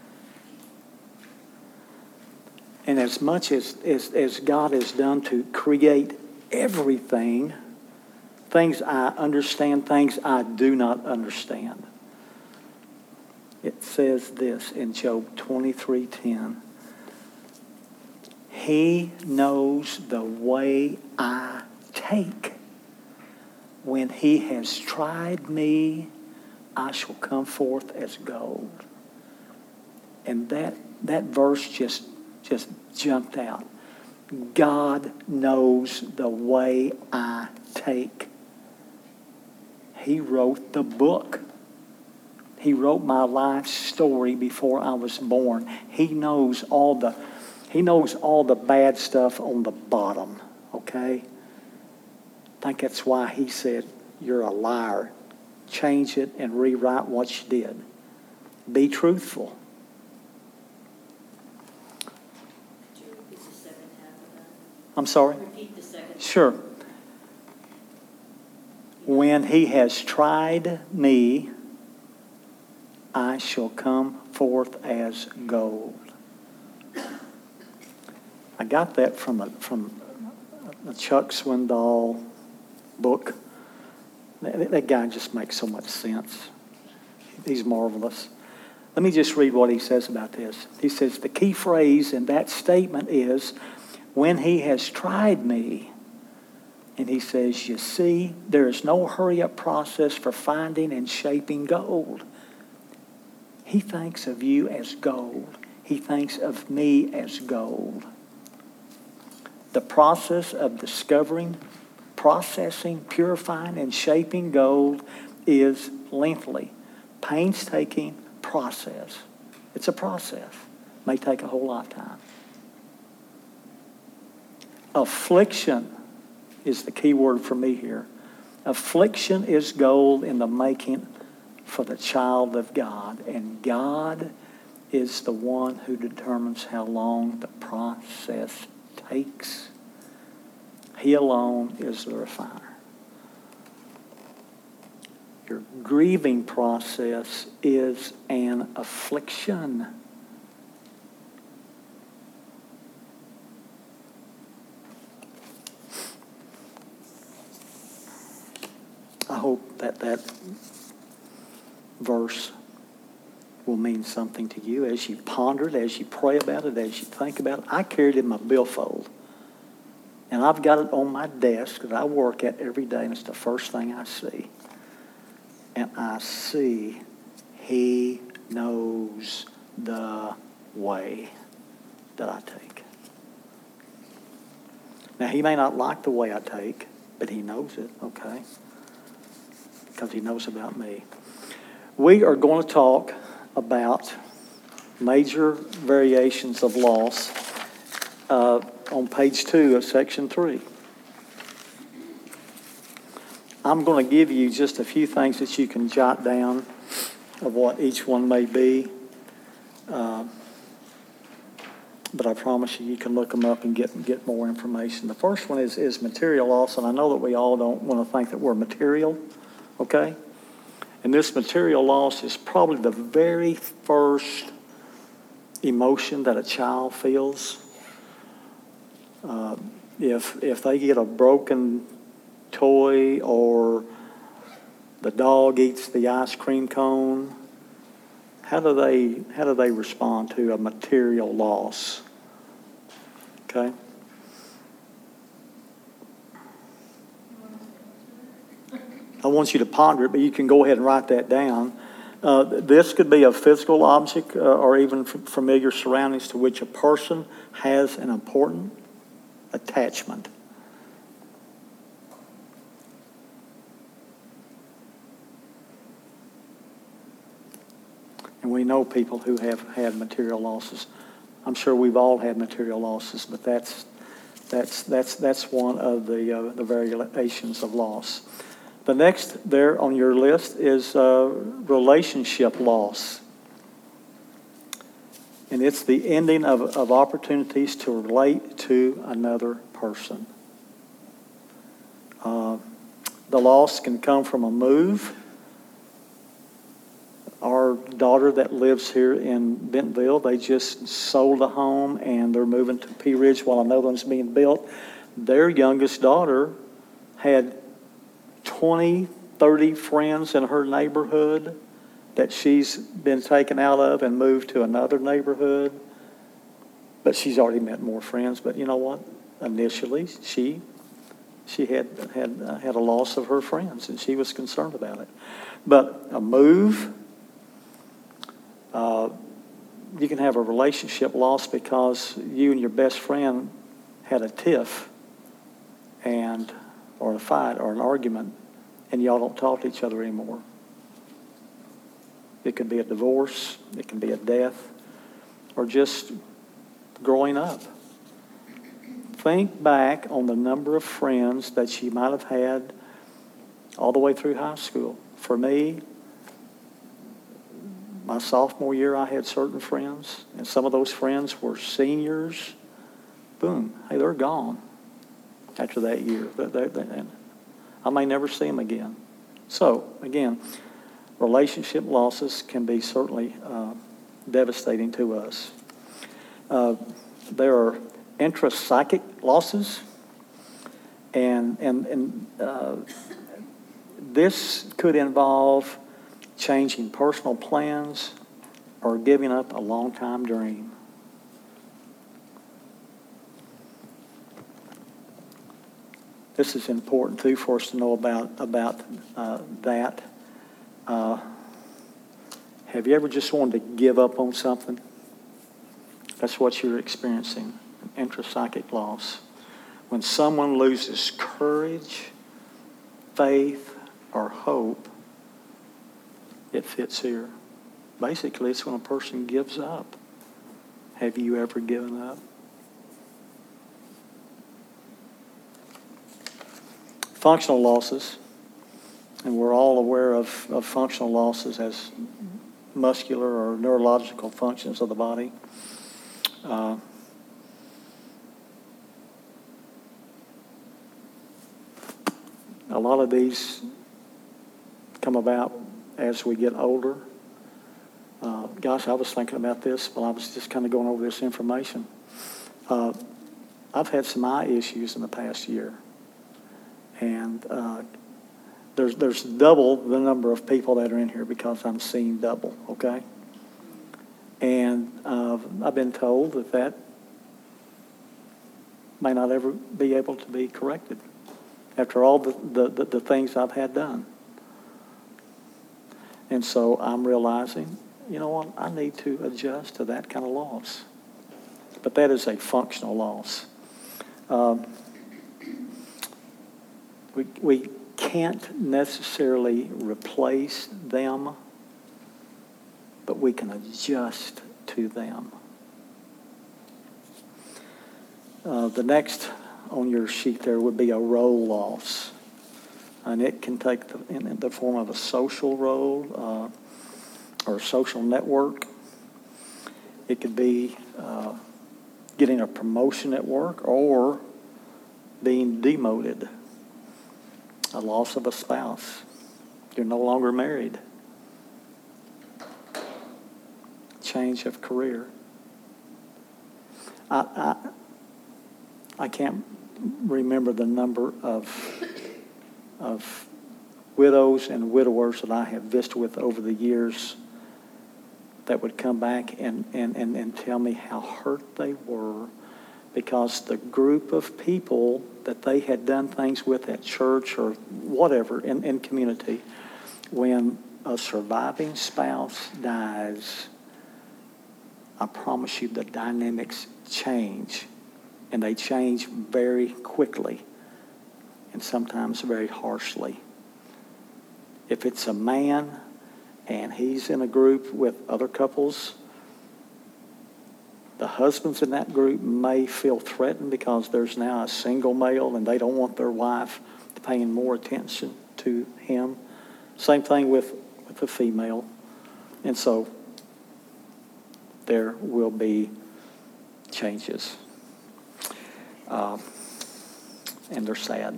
And as much as, as, as God has done to create everything, things I understand, things I do not understand. It says this in Job twenty-three ten. He knows the way I take. When he has tried me, I shall come forth as gold. And that that verse just just jumped out. God knows the way I take. He wrote the book. He wrote my life story before I was born. He knows all the he knows all the bad stuff on the bottom, okay? I think that's why he said, you're a liar. Change it and rewrite what you did. Be truthful. I'm sorry? Repeat the second. Sure. When he has tried me, I shall come forth as gold. I got that from a, from a Chuck Swindoll book. That, that guy just makes so much sense. He's marvelous. Let me just read what he says about this. He says, the key phrase in that statement is, when he has tried me. And he says, you see, there is no hurry-up process for finding and shaping gold. He thinks of you as gold. He thinks of me as gold. The process of discovering, processing, purifying, and shaping gold is lengthy, painstaking process. It's a process. It may take a whole lifetime. Affliction is the key word for me here. Affliction is gold in the making for the child of God. And God is the one who determines how long the process takes. He alone is the refiner. Your grieving process is an affliction. I hope that that verse will mean something to you as you ponder it, as you pray about it, as you think about it. I carry it in my billfold. And I've got it on my desk that I work at every day, and it's the first thing I see. And I see he knows the way that I take. Now, he may not like the way I take, but he knows it, okay? Because he knows about me. We are going to talk about major variations of loss uh, on page two of section three. I'm going to give you just a few things that you can jot down of what each one may be. Uh, but I promise you, you can look them up and get get more information. The first one is, is material loss, and I know that we all don't want to think that we're material. Okay? And this material loss is probably the very first emotion that a child feels. Uh, if if they get a broken toy, or the dog eats the ice cream cone, how do they how do they respond to a material loss? Okay. I want you to ponder it, but you can go ahead and write that down. Uh, this could be a physical object uh, or even f- familiar surroundings to which a person has an important attachment. And we know people who have had material losses. I'm sure we've all had material losses, but that's that's that's that's one of the uh, the variations of loss. The next there on your list is uh, relationship loss. And it's the ending of, of opportunities to relate to another person. Uh, the loss can come from a move. Our daughter that lives here in Bentonville, they just sold a home and they're moving to Pea Ridge while another one's being built. Their youngest daughter had twenty, thirty friends in her neighborhood that she's been taken out of and moved to another neighborhood. But she's already met more friends. But you know what? Initially, she she had had uh, had a loss of her friends, and she was concerned about it. But a move, uh, you can have a relationship loss because you and your best friend had a tiff, and or a fight or an argument, and y'all don't talk to each other anymore. It could be a divorce, it can be a death, or just growing up. Think back on the number of friends that you might have had all the way through high school. For me, my sophomore year, I had certain friends, and some of those friends were seniors. Boom, hey, they're gone after that year. But they, they, I may never see them again. So, again, relationship losses can be certainly uh, devastating to us. Uh, there are intrapsychic losses, and and and uh, this could involve changing personal plans or giving up a long-time dream. This is important too for us to know about about uh, that. Uh, have you ever just wanted to give up on something? That's what you're experiencing, an intrapsychic loss. When someone loses courage, faith, or hope, it fits here. Basically, it's when a person gives up. Have you ever given up? Functional losses, and we're all aware of, of functional losses as muscular or neurological functions of the body. Uh, a lot of these come about as we get older. Uh, gosh, I was thinking about this while I was just kind of going over this information. Uh, I've had some eye issues in the past year. And uh, there's there's double the number of people that are in here because I'm seeing double, okay? And uh, I've been told that that may not ever be able to be corrected after all the, the, the, the things I've had done. And so I'm realizing, you know what, I need to adjust to that kind of loss. But that is a functional loss. Um, we, we can't necessarily replace them, but we can adjust to them. Uh, the next on your sheet there would be a role loss. And it can take the, in, in the form of a social role uh, or a social network. It could be uh, getting a promotion at work or being demoted. A loss of a spouse. You're no longer married. change of career. I, I, I can't remember the number of, of widows and widowers that I have visited with over the years that would come back and, and, and, and tell me how hurt they were because the group of people that they had done things with at church or whatever in, in community, when a surviving spouse dies, I promise you the dynamics change, and they change very quickly and sometimes very harshly. If it's a man and he's in a group with other couples, the husbands in that group may feel threatened because there's now a single male and they don't want their wife paying more attention to him. Same thing with, with the female. And so there will be changes. Uh, and they're sad.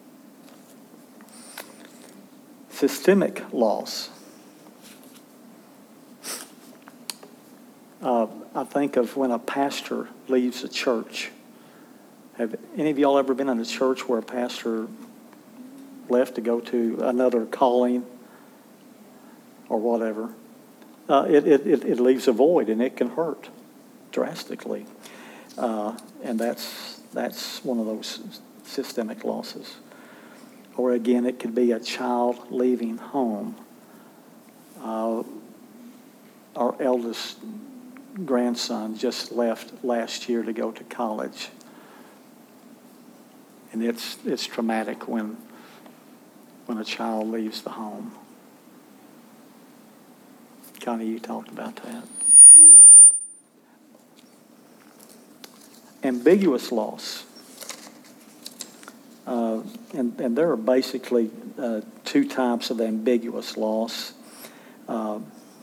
Systemic loss. Uh, I think of when a pastor leaves a church. Have any of y'all ever been in a church where a pastor left to go to another calling or whatever? Uh, it, it, it, it leaves a void, and it can hurt drastically. Uh, and that's, that's one of those systemic losses. Or again, it could be a child leaving home. Uh, our eldest grandson just left last year to go to college. And it's it's traumatic when when a child leaves the home. Connie, you talked about that. Ambiguous loss. Uh, and, and there are basically uh, two types of ambiguous loss. Uh,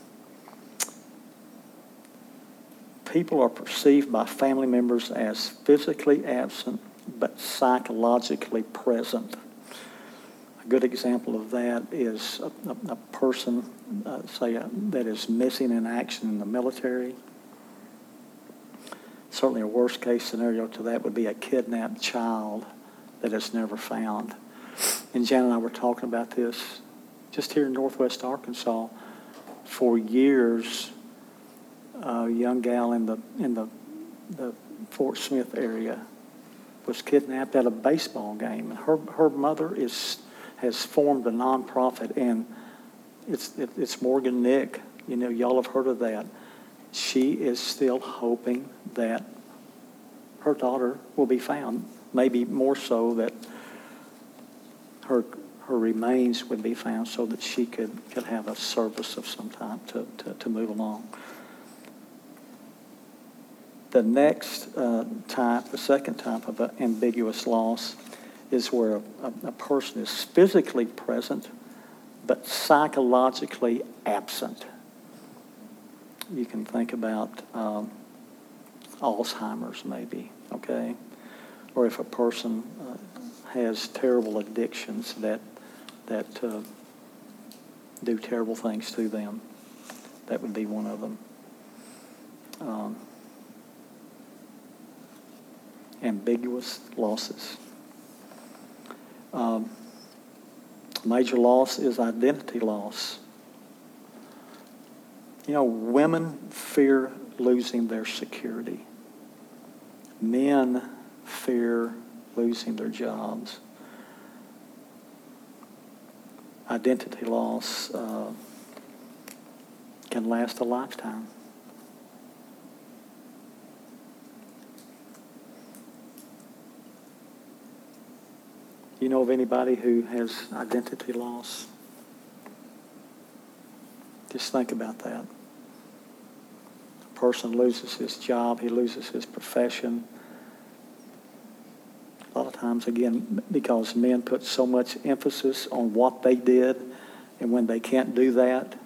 people are perceived by family members as physically absent but psychologically present. A good example of that is a, a, a person, uh, say, uh, that is missing in action in the military. Certainly a worst case scenario to that would be a kidnapped child that is never found. And Jan and I were talking about this just here in Northwest Arkansas. For years, a young gal in the in the, the Fort Smith area was kidnapped at a baseball game. And her her mother is has formed a nonprofit, and it's it, it's Morgan Nick. You know, y'all have heard of that. She is still hoping that her daughter will be found. Maybe more so that her her remains would be found so that she could, could have a service of some type to, to, to move along. The next uh, type, the second type of ambiguous loss, is where a, a, a person is physically present but psychologically absent. You can think about um, Alzheimer's maybe, okay? Or if a person uh, has terrible addictions that that uh, do terrible things to them, that would be one of them. Um, ambiguous losses. Um, major loss is identity loss. You know, women fear losing their security. Men fear losing their jobs. Identity loss uh, can last a lifetime. You know of anybody who has identity loss? Just think about that. A person loses his job, he loses his profession. A lot of times, again, because men put so much emphasis on what they did, and when they can't do that,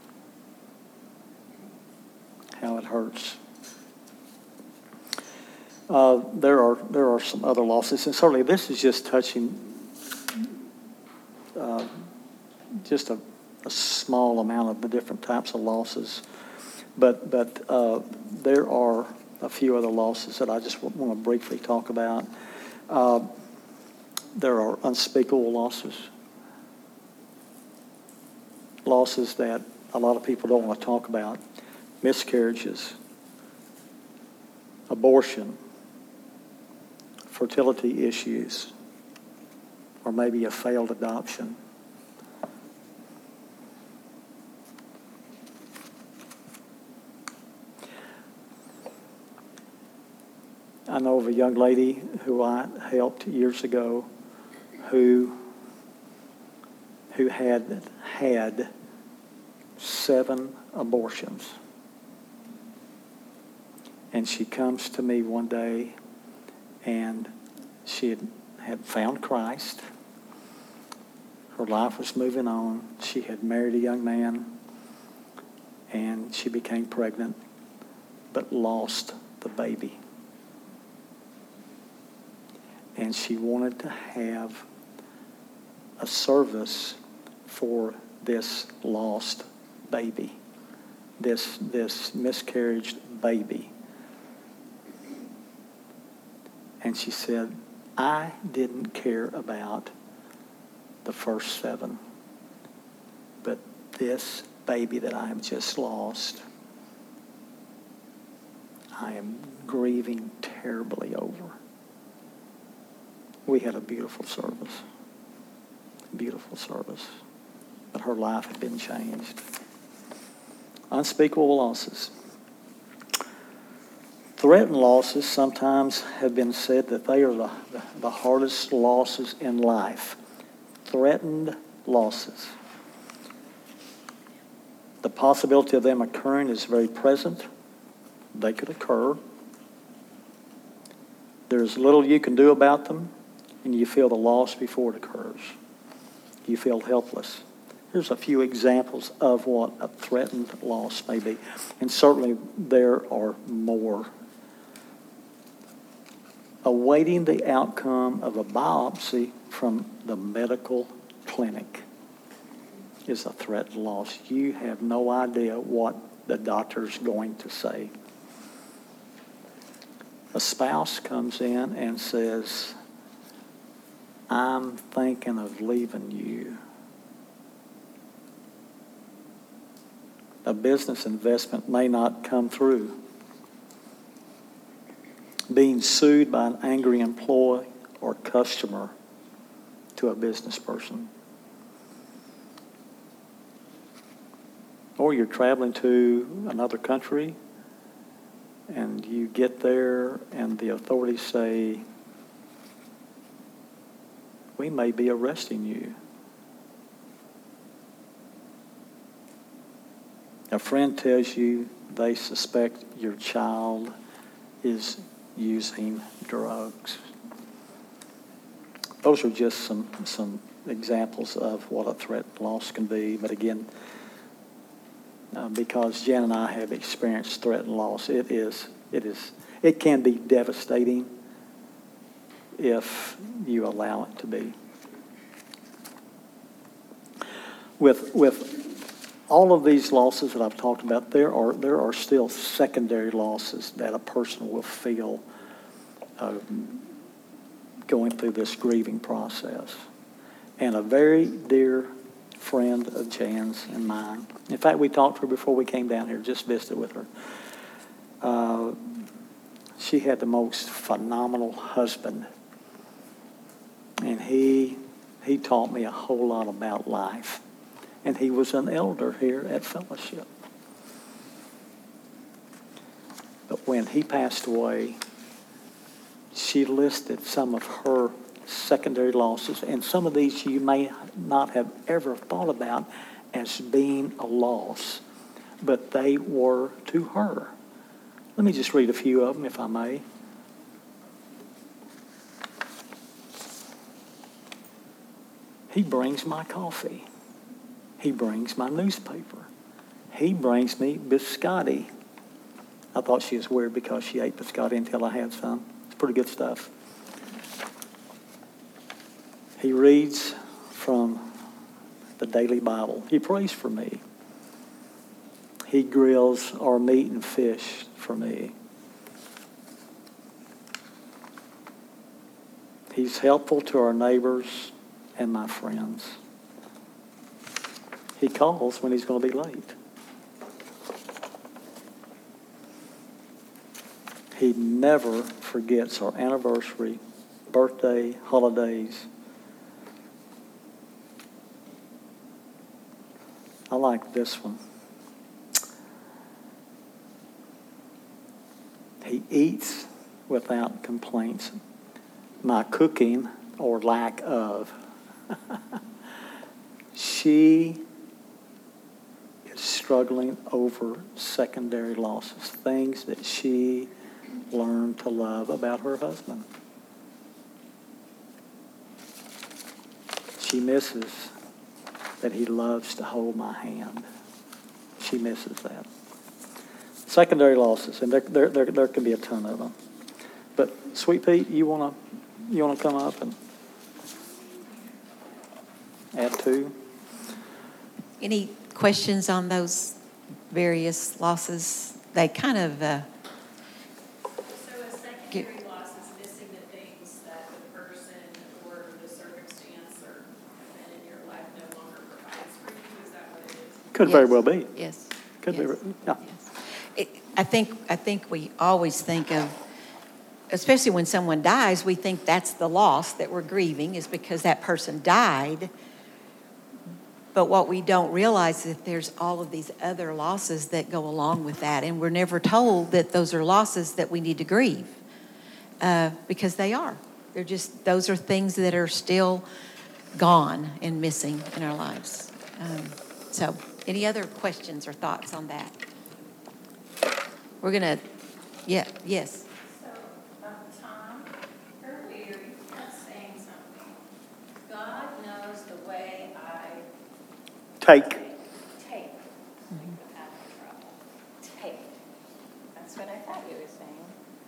how it hurts. Uh, there are there are some other losses, and certainly this is just touching uh, just a, a small amount of the different types of losses. But, but uh, there are a few other losses that I just want to briefly talk about. Uh, there are unspeakable losses. Losses that a lot of people don't want to talk about. Miscarriages, abortion, fertility issues, or maybe a failed adoption. I know of a young lady who I helped years ago who who had had seven abortions. And she comes to me one day, and she had, had found Christ. Her life was moving on. She had married a young man, and she became pregnant, but lost the baby. And she wanted to have a service for this lost baby, this, this miscarriaged baby. And she said, I didn't care about the first seven, but this baby that I have just lost, I am grieving terribly over. We had a beautiful service, beautiful service, but her life had been changed. Unspeakable losses. Threatened losses sometimes have been said that they are the, the, the hardest losses in life. Threatened losses. The possibility of them occurring is very present. They could occur. There's little you can do about them, and you feel the loss before it occurs. You feel helpless. Here's a few examples of what a threatened loss may be. And certainly there are more. Awaiting the outcome of a biopsy from the medical clinic is a threatened loss. You have no idea what the doctor's going to say. A spouse comes in and says, I'm thinking of leaving you. A business investment may not come through. Being sued by an angry employee or customer to a business person. Or you're traveling to another country and you get there and the authorities say, we may be arresting you. A friend tells you they suspect your child is using drugs. Those are just some, some examples of what a threat loss can be. But again, uh, because Jan and I have experienced threat and loss, it is, it is, it can be devastating if you allow it to be. With, with all of these losses that I've talked about, there are there are still secondary losses that a person will feel uh, going through this grieving process. And a very dear friend of Jan's and mine, in fact, we talked to her before we came down here, just visited with her. Uh, she had the most phenomenal husband. And he he taught me a whole lot about life. And he was an elder here at Fellowship. But when he passed away, she listed some of her secondary losses, and some of these you may not have ever thought about as being a loss, but they were to her. Let me just read a few of them, if I may. He brings my coffee. He brings my newspaper. He brings me biscotti. I thought she was weird because she ate biscotti until I had some. It's pretty good stuff. He reads from the Daily Bible. He prays for me. He grills our meat and fish for me. He's helpful to our neighbors and my friends. He calls when he's going to be late. He never forgets our anniversary, birthday, holidays. I like this one. He eats without complaints. My cooking or lack of. She is struggling over secondary losses, things that she learned to love about her husband. She misses that he loves to hold my hand. She misses that. Secondary losses, and there, there, there, there can be a ton of them. But Sweet Pete, you wanna you wanna come up and add to? Any questions on those various losses? They kind of uh, So a secondary loss is missing the things that the person or the circumstance or event in your life no longer provides for you. Is that what it is? Could yes. very well be. Yes. Could yes. be. Yeah. Yes. It, I think I think we always think of, especially when someone dies, we think that's the loss that we're grieving is because that person died. But what we don't realize is that there's all of these other losses that go along with that, and we're never told that those are losses that we need to grieve uh, because they are. They're just those are things that are still gone and missing in our lives. Um, so, any other questions or thoughts on that? We're gonna, yeah, yes. So, um, Tom, earlier you were saying something. God knows the way I Take. take without trouble. Take. That's what I thought you were saying.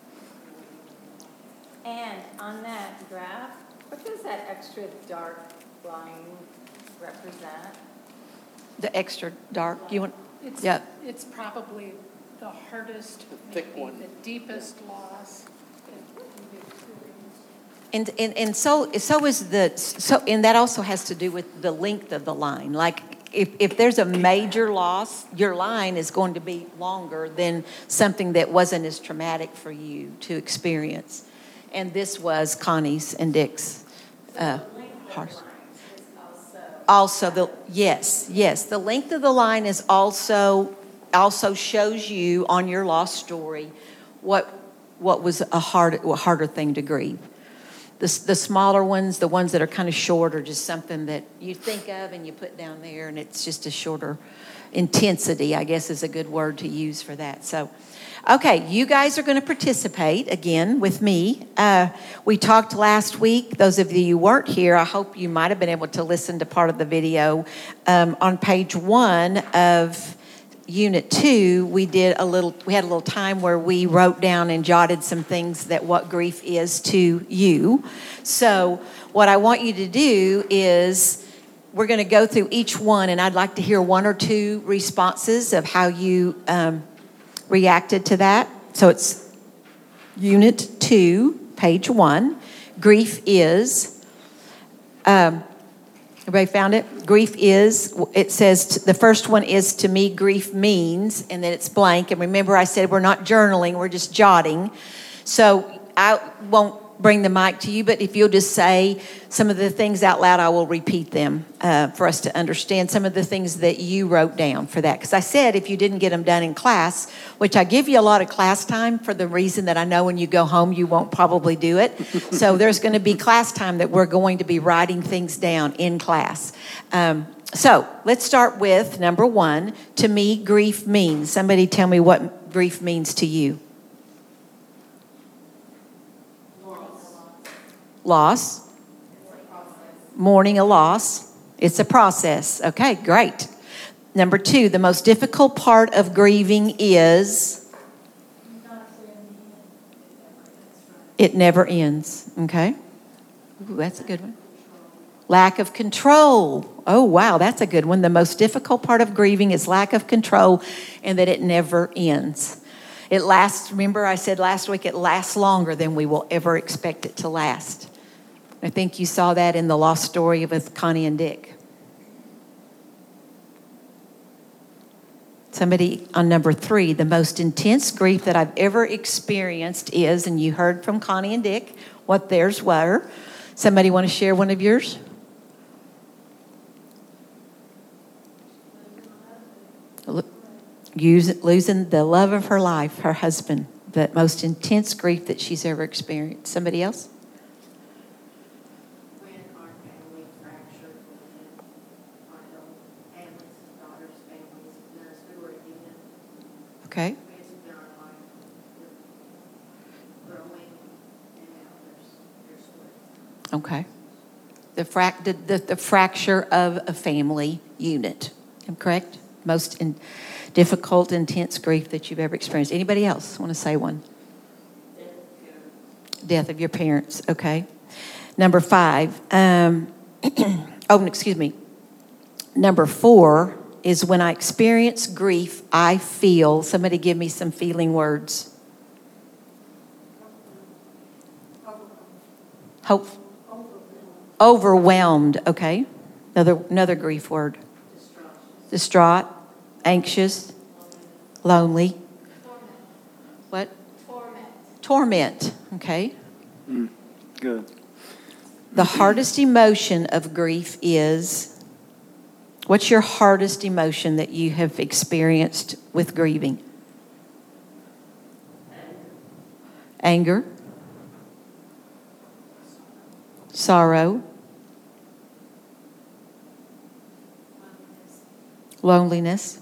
And on that graph, what does that extra dark line represent? The extra dark. You want? It's, Yeah. it's probably the hardest, thick maybe one. the deepest loss that you've experienced. And, and and so so is the so and that also has to do with the length of the line. Like if, if there's a major loss, your line is going to be longer than something that wasn't as traumatic for you to experience. And this was Connie's and Dick's uh, harsh. Also the yes, yes. The length of the line is also also shows you on your lost story what what was a hard a harder thing to grieve. The, the smaller ones, the ones that are kind of short, are just something that you think of and you put down there, and it's just a shorter intensity, I guess is a good word to use for that. So, okay, you guys are going to participate again with me. Uh, we talked last week. Those of you who weren't here, I hope you might have been able to listen to part of the video. Um, on page one of Unit two, we did a little, we had a little time where we wrote down and jotted some things that what grief is to you. So what I want you to do is we're going to go through each one, and I'd like to hear one or two responses of how you um, reacted to that. So it's Unit two, page one. Grief is... Um, Everybody found it? Grief is, it says, the first one is, to me, grief means, and then it's blank. And remember, I said we're not journaling, we're just jotting. So I won't bring the mic to you, but if you'll just say some of the things out loud, I will repeat them uh, for us to understand some of the things that you wrote down for that. Because I said if you didn't get them done in class, which I give you a lot of class time for the reason that I know when you go home you won't probably do it. So there's going to be class time that we're going to be writing things down in class. Um, so let's start with number one. To me, grief means. Somebody tell me what grief means to you. Loss. Mourning a loss. It's a process. Okay, great. Number two, the most difficult part of grieving is it never ends. Okay. Ooh, that's a good one. Lack of control. oh, wow, that's a good one. The most difficult part of grieving is lack of control and that it never ends. It lasts, remember I said last week, it lasts longer than we will ever expect it to last. I think you saw that in the lost story with Connie and Dick. Somebody on number three, the most intense grief that I've ever experienced is, and you heard from Connie and Dick what theirs were. Somebody want to share one of yours? Losing the love of her life, her husband, the most intense grief that she's ever experienced. Somebody else? When our family fractured within my own families, daughters' families, nurse who were in, Okay. we had to be our life with growing, and now there's, there's split. Okay. The, frac- the, the, the fracture of a family unit. Am I correct? Most in, difficult, intense grief that you've ever experienced. Anybody else want to say one? Death of your parents. Okay. Number five. Um, oh, excuse me. Number four is when I experience grief, I feel. Somebody give me some feeling words. Hope. Overwhelmed. Okay. Another another grief word. Distraught, anxious, lonely. What? Torment. Torment. Okay. Mm, good. The hardest emotion of grief is, what's your hardest emotion that you have experienced with grieving? Anger. Sorrow. Loneliness.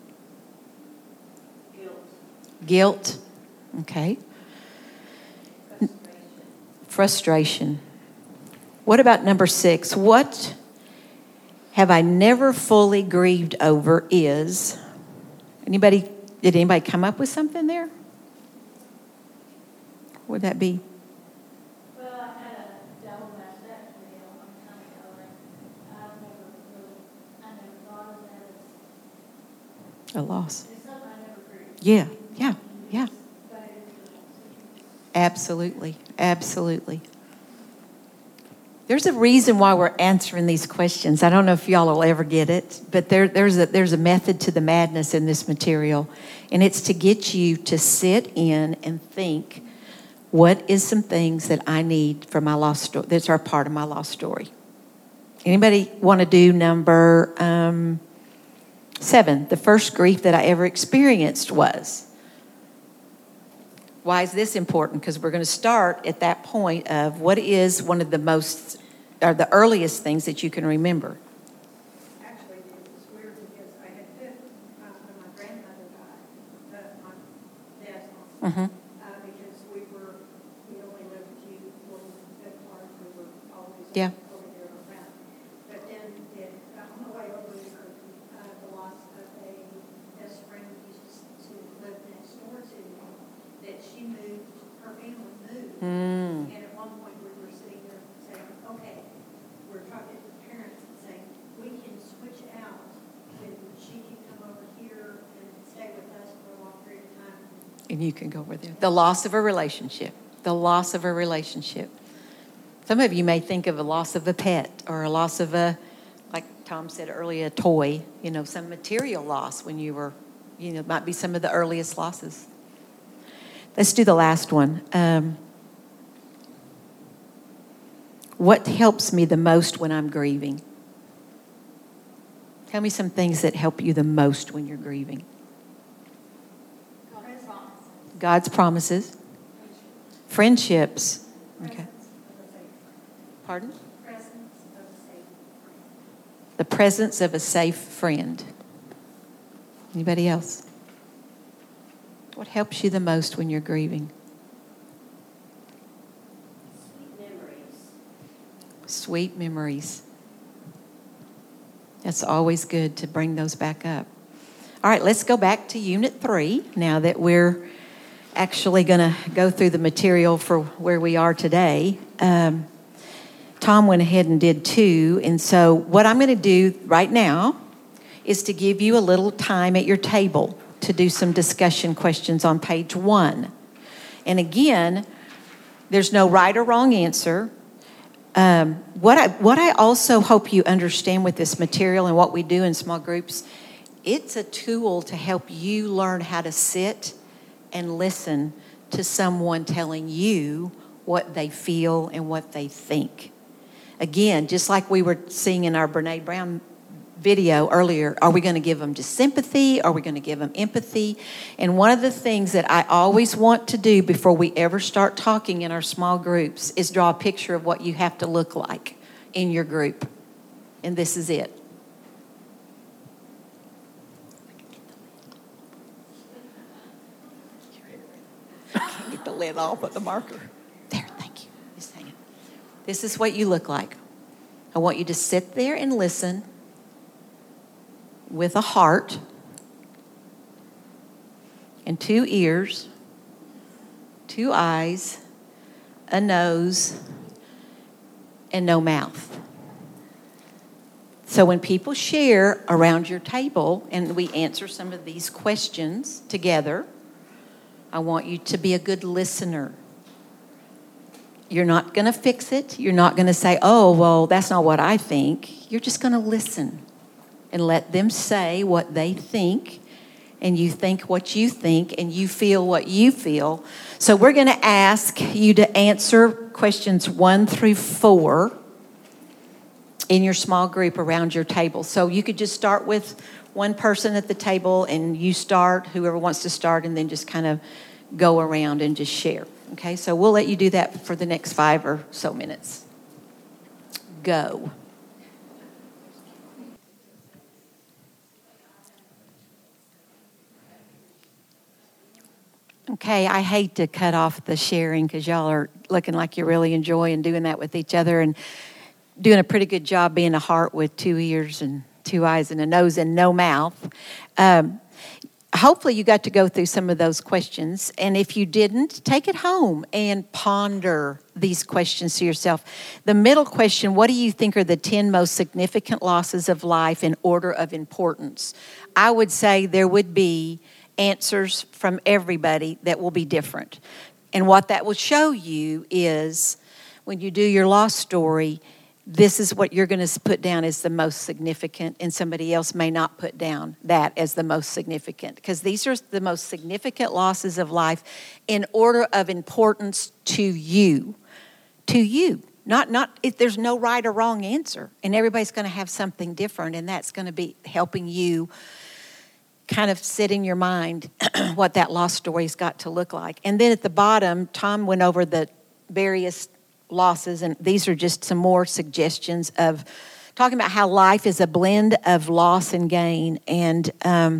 Guilt. Guilt. Okay. Frustration. What about number six? What have I never fully grieved over is, anybody, did anybody come up with something there? What would that be? Well, I had a double mastectomy a long time ago, and I've never really, I never thought of that as, A loss. it's something I never grieved. Yeah, yeah, yeah. But it is, Absolutely, absolutely. There's a reason why we're answering these questions. I don't know if y'all will ever get it, but there, there's a there's a method to the madness in this material, and it's to get you to sit in and think, what is some things that I need for my lost story? That's are part of my lost story. Anybody want to do number um, seven? The first grief that I ever experienced was. Why is this important? Because we're going to start at that point of what is one of the most, or the earliest things that you can remember. Actually, it was weird because I had been, uh, when my grandmother died, uh, my dad's mom, Mm-hmm. uh, because we were, we only lived a few little bit apart, we were always Yeah. over there around. But then, it, uh, on the way over there, uh, the loss of a best friend who used to live next door to me, that she moved, her family moved. Mm. And at one point, we were sitting there saying, okay, we're talking to the parents and saying, we can switch out, and she can come over here and stay with us for a long period of time. And you can go over there. The loss of a relationship. The loss of a relationship. Some of you may think of a loss of a pet or a loss of a, like Tom said earlier, a toy, you know, some material loss when you were, you know, might be some of the earliest losses. Let's do the last one. Um, what helps me the most when I'm grieving? Tell me some things that help you the most when you're grieving. God's promises. God's promises. Friendships. Okay. Pardon? Presence of a safe friend. The presence of a safe friend. Anybody else? What helps you the most when you're grieving? Sweet memories. Sweet memories. That's always good to bring those back up. All right, let's go back to Unit three now that we're actually going to go through the material for where we are today. Um, Tom went ahead and did two. And so what I'm going to do right now is to give you a little time at your table to do some discussion questions on page one. And again, there's no right or wrong answer. Um, what I what I also hope you understand with this material and what we do in small groups, it's a tool to help you learn how to sit and listen to someone telling you what they feel and what they think. Again, just like we were seeing in our Brene Brown video earlier, are we going to give them just sympathy? Are we going to give them empathy? And one of the things that I always want to do before we ever start talking in our small groups is draw a picture of what you have to look like in your group. And this is it. I can't get the lid off of the marker. There, thank you. Just hang it. This is what you look like. I want you to sit there and listen with a heart and two ears, two eyes, a nose, and no mouth. So when people share around your table and we answer some of these questions together, I want you to be a good listener. You're not going to fix it. You're not going to say, oh, well, that's not what I think. You're just going to listen and let them say what they think, and you think what you think, and you feel what you feel. So we're going to ask you to answer questions one through four in your small group around your table. So you could just start with one person at the table, and you start, whoever wants to start, and then just kind of go around and just share. Okay, so we'll let you do that for the next five or so minutes. Go. Okay, I hate to cut off the sharing because y'all are looking like you're really enjoying doing that with each other and doing a pretty good job being a heart with two ears and two eyes and a nose and no mouth. Um, hopefully you got to go through some of those questions. And if you didn't, take it home and ponder these questions to yourself. The middle question, what do you think are the ten most significant losses of life in order of importance? I would say there would be answers from everybody that will be different. And what that will show you is when you do your loss story, this is what you're going to put down as the most significant, and somebody else may not put down that as the most significant, because these are the most significant losses of life in order of importance to you. To you. Not, not, if there's no right or wrong answer, and everybody's going to have something different, and that's going to be helping you kind of sit in your mind what that lost story's got to look like. And then at the bottom, Tom went over the various losses, and these are just some more suggestions of talking about how life is a blend of loss and gain, and um,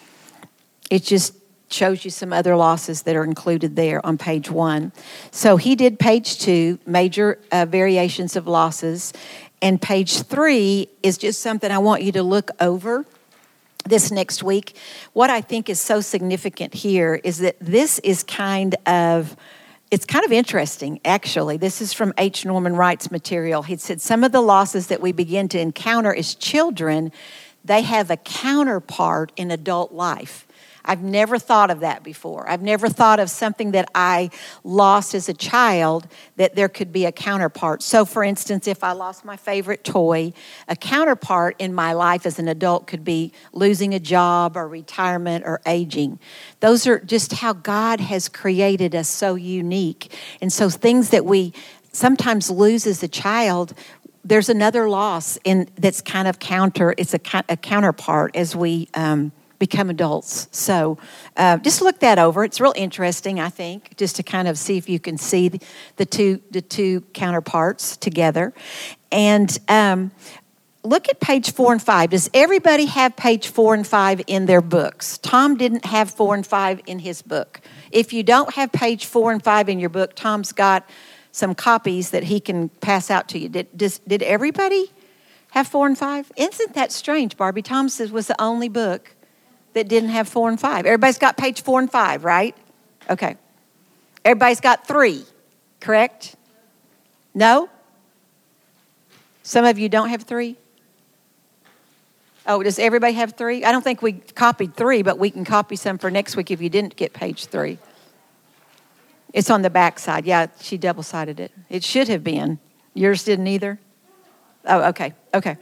it just shows you some other losses that are included there on page one. So he did page two, major uh, variations of losses, and page three is just something I want you to look over this next week. What I think is so significant here is that this is kind of, it's kind of interesting, actually. This is from H. Norman Wright's material. He said, some of the losses that we begin to encounter as children, they have a counterpart in adult life. I've never thought of that before. I've never thought of something that I lost as a child that there could be a counterpart. So, for instance, if I lost my favorite toy, a counterpart in my life as an adult could be losing a job or retirement or aging. Those are just how God has created us so unique. And so things that we sometimes lose as a child, there's another loss in that's kind of counter, it's a, a counterpart as we um, become adults. So uh, just look that over. It's real interesting, I think, just to kind of see if you can see the, the two the two counterparts together. And um, look at page four and five. Does everybody have page four and five in their books? Tom didn't have four and five in his book. If you don't have page four and five in your book, Tom's got some copies that he can pass out to you. Did, does, did everybody have four and five? Isn't that strange, Barbie? Tom's was the only book that didn't have four and five. Everybody's got page four and five, right? Okay. Everybody's got three, correct? No? Some of you don't have three? Oh, does everybody have three? I don't think we copied three, but we can copy some for next week if you didn't get page three. It's on the back side. Yeah, she double-sided it. It should have been. Yours didn't either? Oh, okay, okay.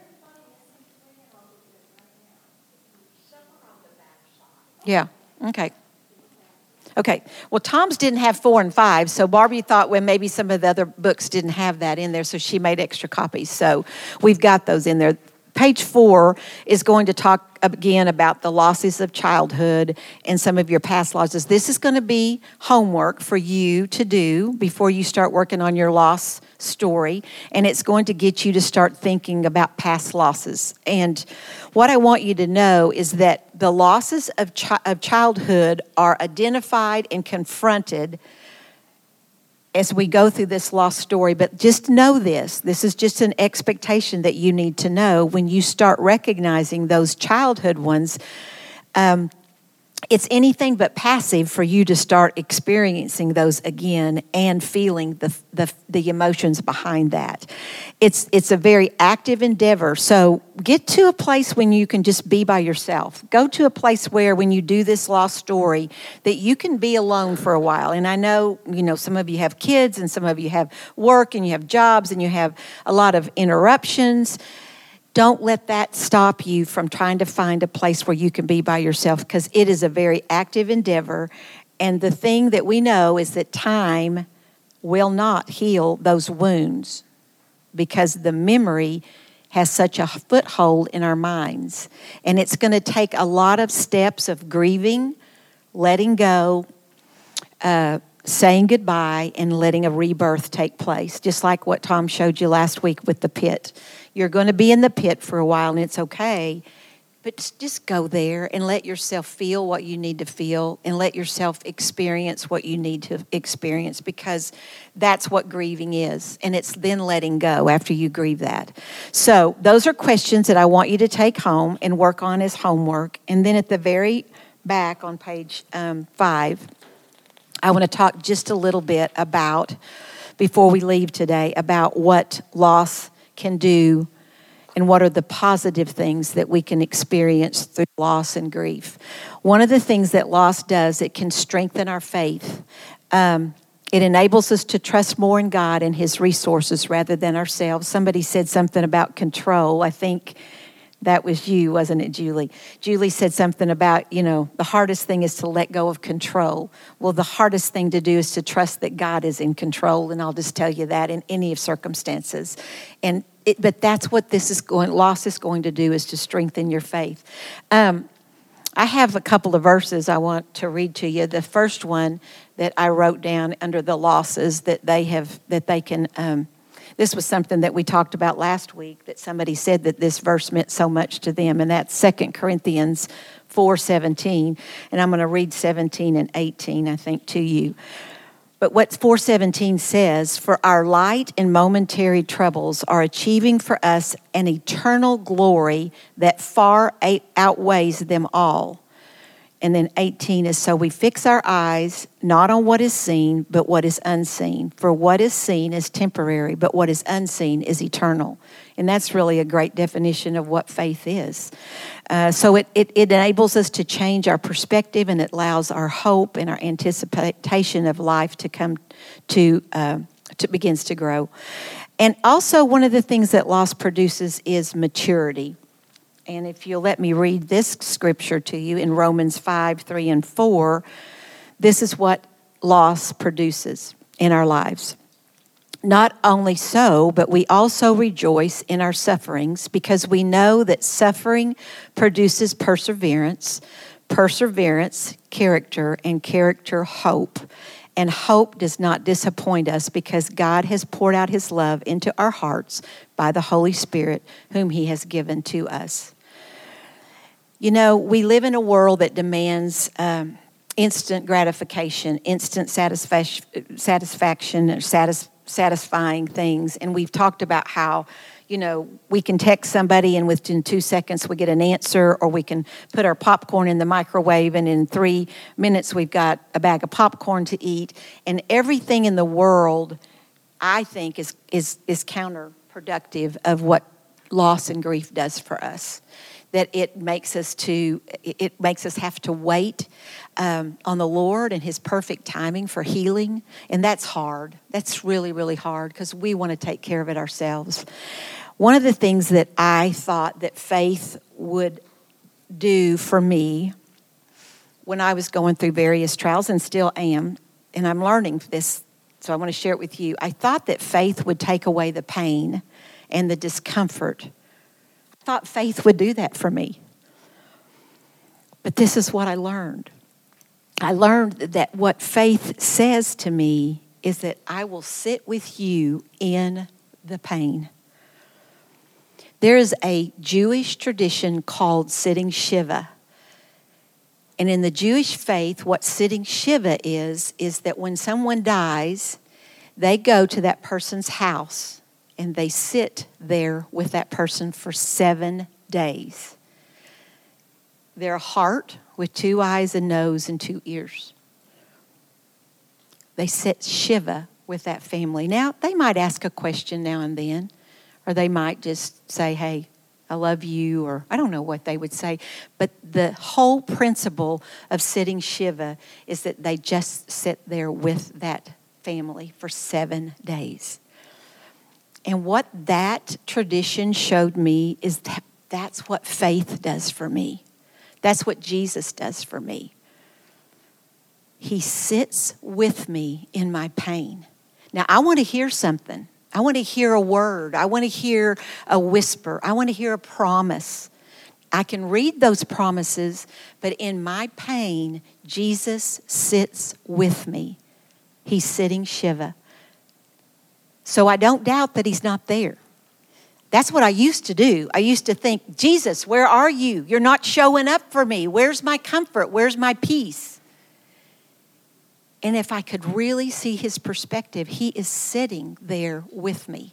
Yeah, okay. Okay, well, Tom's didn't have four and five, so Barbie thought, well, maybe some of the other books didn't have that in there, so she made extra copies. So we've got those in there. Page four is going to talk again about the losses of childhood and some of your past losses. This is going to be homework for you to do before you start working on your loss story, and it's going to get you to start thinking about past losses. And what I want you to know is that the losses of, chi- of childhood are identified and confronted as we go through this lost story. But just know this. This is just an expectation that you need to know when you start recognizing those childhood ones. Um, it's anything but passive for you to start experiencing those again and feeling the, the, the emotions behind that. It's, it's a very active endeavor. So get to a place when you can just be by yourself. Go to a place where when you do this lost story that you can be alone for a while. And I know, you know, some of you have kids and some of you have work and you have jobs and you have a lot of interruptions. Don't let that stop you from trying to find a place where you can be by yourself, because it is a very active endeavor. And the thing that we know is that time will not heal those wounds because the memory has such a foothold in our minds. And it's going to take a lot of steps of grieving, letting go, uh, saying goodbye, and letting a rebirth take place, just like what Tom showed you last week with the pit. You're going to be in the pit for a while, and it's okay, but just go there and let yourself feel what you need to feel and let yourself experience what you need to experience, because that's what grieving is, and it's then letting go after you grieve that. So those are questions that I want you to take home and work on as homework. And then at the very back on page um, five, I want to talk just a little bit about, before we leave today, about what loss can do and what are the positive things that we can experience through loss and grief. One of the things that loss does, it can strengthen our faith. Um, it enables us to trust more in God and His resources rather than ourselves. Somebody said something about control. I think that was you, wasn't it, Julie? Julie said something about, you know, the hardest thing is to let go of control. Well, the hardest thing to do is to trust that God is in control, and I'll just tell you that in any of circumstances. And it, but that's what this is going, loss is going to do, is to strengthen your faith. Um, I have a couple of verses I want to read to you. The first one that I wrote down under the losses that they have, that they can. Um, This was something that we talked about last week, that somebody said that this verse meant so much to them, and that's Second Corinthians four seventeen. And I'm going to read seventeen and eighteen, I think, to you. But what four seventeen says, "For our light and momentary troubles are achieving for us an eternal glory that far outweighs them all." And then eighteen is, "So we fix our eyes not on what is seen, but what is unseen. For what is seen is temporary, but what is unseen is eternal." And that's really a great definition of what faith is. Uh, so it, it, it enables us to change our perspective, and it allows our hope and our anticipation of life to come to, uh, to begins to grow. And also one of the things that loss produces is maturity. And if you'll let me read this scripture to you in Romans five, three, and four, this is what loss produces in our lives. "Not only so, but we also rejoice in our sufferings, because we know that suffering produces perseverance, perseverance, character, and character, hope. And hope does not disappoint us, because God has poured out His love into our hearts by the Holy Spirit, whom He has given to us." You know, we live in a world that demands um, instant gratification, instant satisfaction, satisfaction or satis- satisfying things. And we've talked about how, you know, we can text somebody and within two seconds we get an answer, or we can put our popcorn in the microwave and in three minutes we've got a bag of popcorn to eat. And everything in the world, I think, is is is counterproductive. productive of what loss and grief does for us. That it makes us to, it makes us have to wait um, on the Lord and His perfect timing for healing. And that's hard. That's really, really hard because we want to take care of it ourselves. One of the things that I thought that faith would do for me when I was going through various trials, and still am, and I'm learning this, so I want to share it with you. I thought that faith would take away the pain and the discomfort. I thought faith would do that for me. But this is what I learned. I learned that what faith says to me is that I will sit with you in the pain. There is a Jewish tradition called sitting Shiva. And in the Jewish faith, what sitting Shiva is, is that when someone dies, they go to that person's house and they sit there with that person for seven days. They're a heart with two eyes, a nose, and two ears. They sit Shiva with that family. Now, they might ask a question now and then, or they might just say, hey, I love you, or I don't know what they would say. But the whole principle of sitting Shiva is that they just sit there with that family for seven days. And what that tradition showed me is that that's what faith does for me. That's what Jesus does for me. He sits with me in my pain. Now, I want to hear something. I want to hear a word. I want to hear a whisper. I want to hear a promise. I can read those promises, but in my pain, Jesus sits with me. He's sitting Shiva. So I don't doubt that He's not there. That's what I used to do. I used to think, Jesus, where are you? You're not showing up for me. Where's my comfort? Where's my peace? And if I could really see His perspective, He is sitting there with me.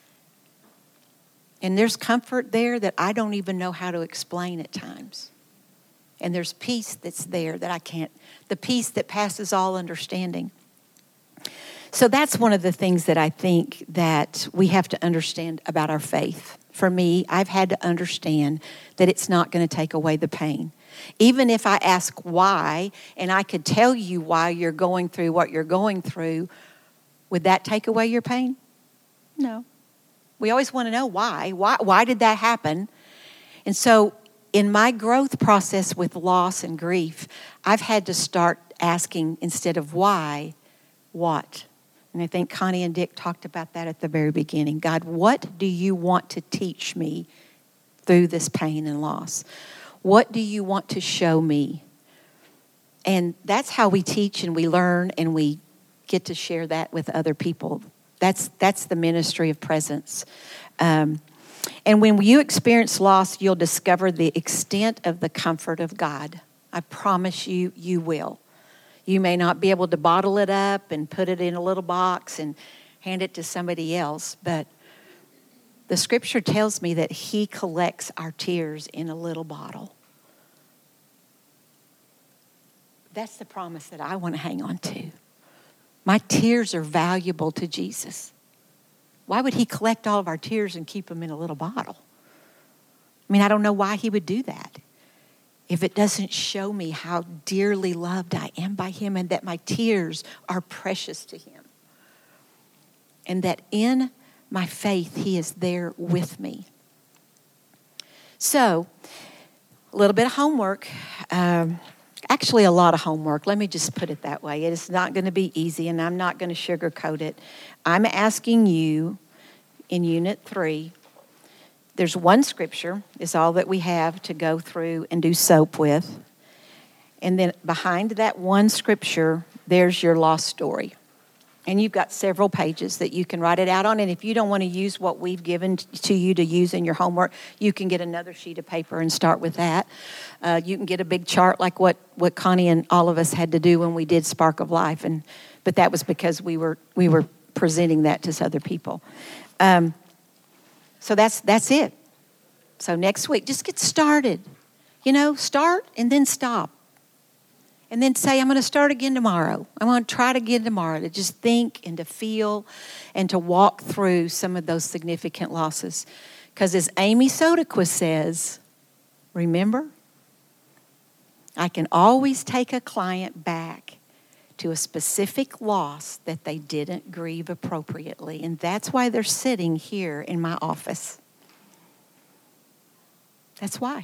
And there's comfort there that I don't even know how to explain at times. And there's peace that's there that I can't, the peace that passes all understanding. So that's one of the things that I think that we have to understand about our faith. For me, I've had to understand that it's not going to take away the pain. Even if I ask why, and I could tell you why you're going through what you're going through, would that take away your pain? No. We always want to know why. Why, why did that happen? And so in my growth process with loss and grief, I've had to start asking, instead of why, what? And I think Connie and Dick talked about that at the very beginning. God, what do you want to teach me through this pain and loss? What do you want to show me? And that's how we teach and we learn and we get to share that with other people. That's that's the ministry of presence. Um, and when you experience loss, you'll discover the extent of the comfort of God. I promise you, you will. You may not be able to bottle it up and put it in a little box and hand it to somebody else, but the scripture tells me that He collects our tears in a little bottle. That's the promise that I want to hang on to. My tears are valuable to Jesus. Why would He collect all of our tears and keep them in a little bottle? I mean, I don't know why He would do that. If it doesn't show me how dearly loved I am by Him and that my tears are precious to Him. And that in my faith, He is there with me. So, a little bit of homework. Um, actually, a lot of homework. Let me just put it that way. It is not going to be easy, and I'm not going to sugarcoat it. I'm asking you in Unit three, there's one scripture, is all that we have to go through and do SOAP with. And then behind that one scripture, there's your lost story. And you've got several pages that you can write it out on. And if you don't want to use what we've given to you to use in your homework, you can get another sheet of paper and start with that. Uh, you can get a big chart like what, what Connie and all of us had to do when we did Spark of Life. And but that was because we were we were presenting that to other people. Um, so that's that's it. So next week, just get started. You know, start and then stop. And then say, I'm going to start again tomorrow. I'm going to try it again tomorrow, to just think and to feel and to walk through some of those significant losses. Because as Amy Sodaquist says, remember, I can always take a client back to a specific loss that they didn't grieve appropriately. And that's why they're sitting here in my office. That's why.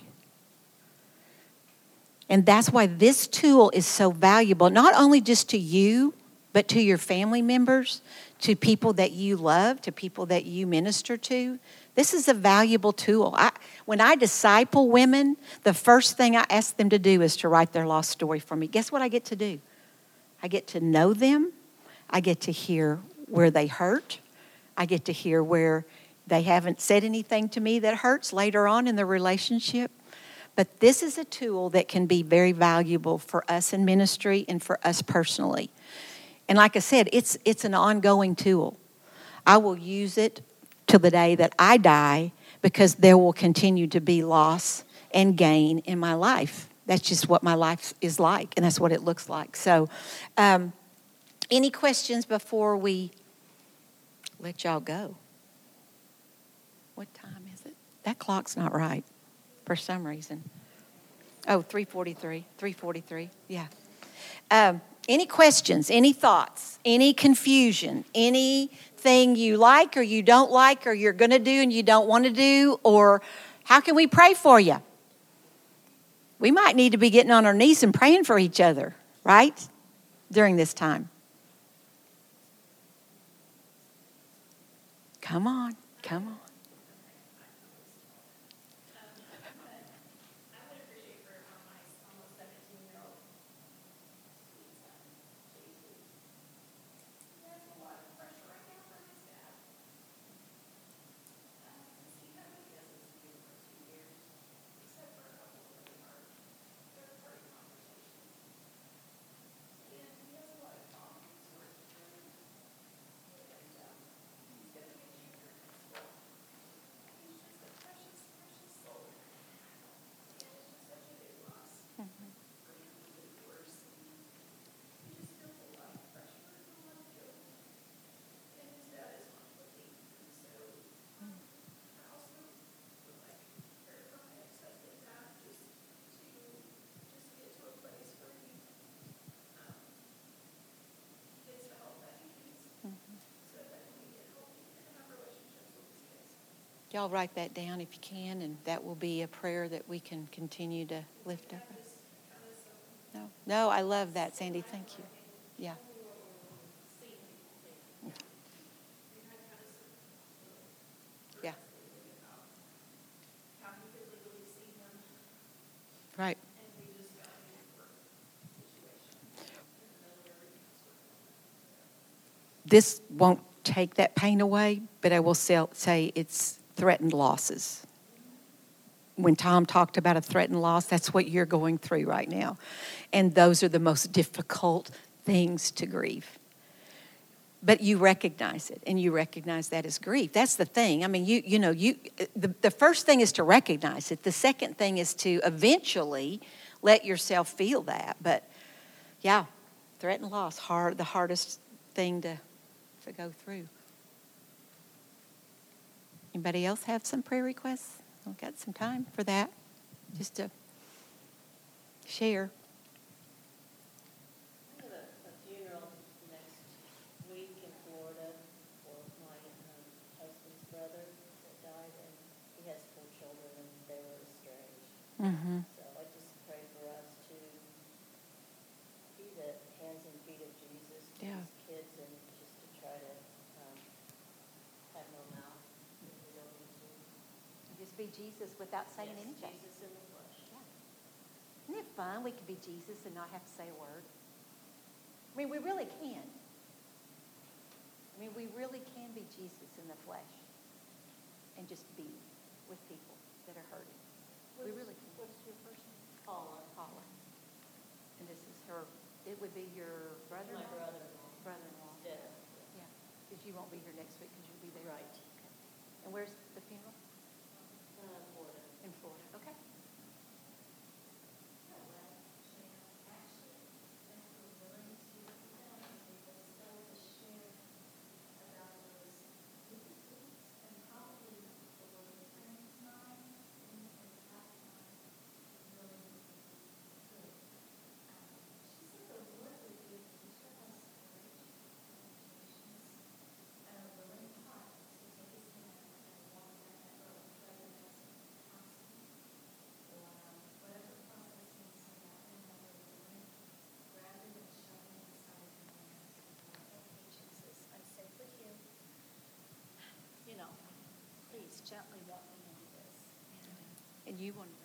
And that's why this tool is so valuable, not only just to you, but to your family members, to people that you love, to people that you minister to. This is a valuable tool. I, when I disciple women, the first thing I ask them to do is to write their lost story for me. Guess what I get to do? I get to know them. I get to hear where they hurt. I get to hear where they haven't said anything to me that hurts later on in the relationship. But this is a tool that can be very valuable for us in ministry and for us personally. And like I said, it's it's an ongoing tool. I will use it till the day that I die because there will continue to be loss and gain in my life. That's just what my life is like, and that's what it looks like. So, um, any questions before we let y'all go? What time is it? That clock's not right for some reason. Oh, three forty-three. three forty-three, yeah. Um, any questions, any thoughts, any confusion, anything you like or you don't like or you're going to do and you don't want to do, or how can we pray for you? We might need to be getting on our knees and praying for each other, right? During this time. Come on, come on. Y'all write that down if you can, and that will be a prayer that we can continue to lift up. No, no, I love that, Sandy. Thank you. Yeah. Yeah. Right. This won't take that pain away, but I will say it's threatened losses. When Tom talked about a threatened loss, that's what you're going through right now. And those are the most difficult things to grieve. But you recognize it, and you recognize that as grief. That's the thing. I mean, you you know, you the, the first thing is to recognize it. The second thing is to eventually let yourself feel that. But yeah, threatened loss, hard the hardest thing to, to go through. Anybody else have some prayer requests? We've got some time for that, just to share. I have a, a funeral next week in Florida for my um, husband's brother that died, and he has four children, and they were estranged. Mm-hmm. So I just pray for us to be the hands and feet of Jesus to Yeah. his kids, and just to try to um, have no mouth if we don't need to. Just be Jesus without saying Yes, anything. Jesus in the flesh. Isn't it fun? We can be Jesus and not have to say a word. I mean, we really can. I mean, we really can be Jesus in the flesh and just be with people that are hurting. We really can. What's your first name? Paula. Paula. And this is her, it would be your brother? My brother-in-law. Brother-in-law. Yeah. Yeah. Because you won't be here next week because you'll be there. Right. Okay. And where's the funeral? Uh, Florida. In Florida. Okay. gently walk me into this. And you want to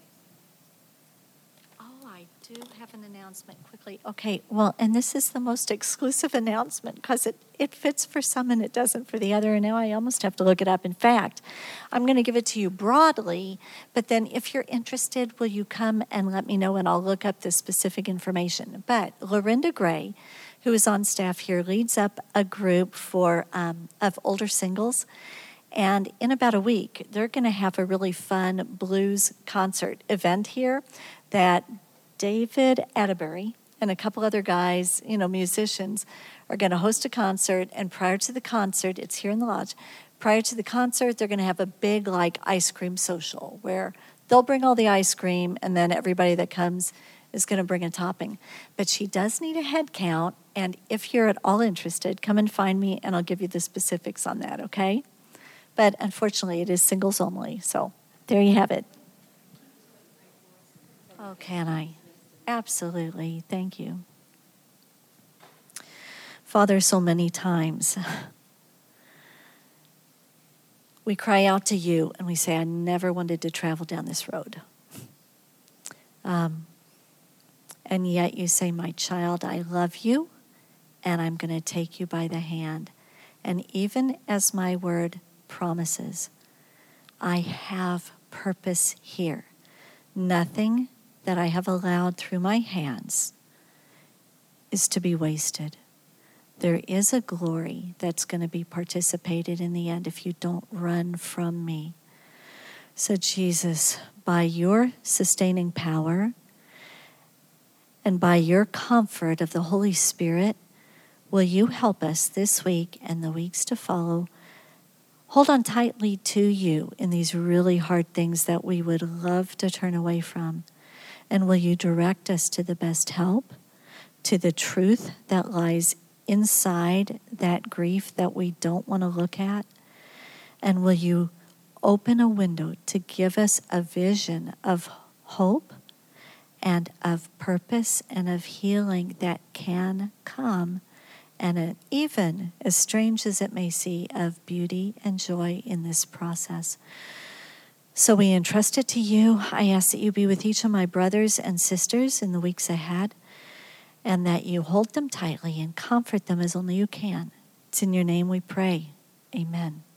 Oh, I do have an announcement quickly. Okay, well, and this is the most exclusive announcement because it, it fits for some and it doesn't for the other, and now I almost have to look it up. In fact, I'm going to give it to you broadly, but then if you're interested, will you come and let me know and I'll look up the specific information. But Lorinda Gray, who is on staff here, leads up a group for um, of older singles. And in about a week, they're going to have a really fun blues concert event here that David Atterbury and a couple other guys, you know, musicians, are going to host a concert. And prior to the concert, it's here in the lodge, prior to the concert, they're going to have a big, like, ice cream social where they'll bring all the ice cream and then everybody that comes is going to bring a topping. But she does need a head count. And if you're at all interested, come and find me and I'll give you the specifics on that, okay? But unfortunately, it is singles only. So there you have it. Oh, can I? Absolutely. Thank you. Father, so many times we cry out to you and we say, I never wanted to travel down this road. Um, and yet you say, my child, I love you and I'm going to take you by the hand. And even as my word promises, I have purpose here. Nothing that I have allowed through my hands is to be wasted. There is a glory that's going to be participated in the end if you don't run from me. So Jesus, by your sustaining power and by your comfort of the Holy Spirit, will you help us this week and the weeks to follow hold on tightly to you in these really hard things that we would love to turn away from. And will you direct us to the best help, to the truth that lies inside that grief that we don't want to look at? And will you open a window to give us a vision of hope and of purpose and of healing that can come, and an, even, as strange as it may seem, of beauty and joy in this process. So we entrust it to you. I ask that you be with each of my brothers and sisters in the weeks ahead, and that you hold them tightly and comfort them as only you can. It's in your name we pray. Amen.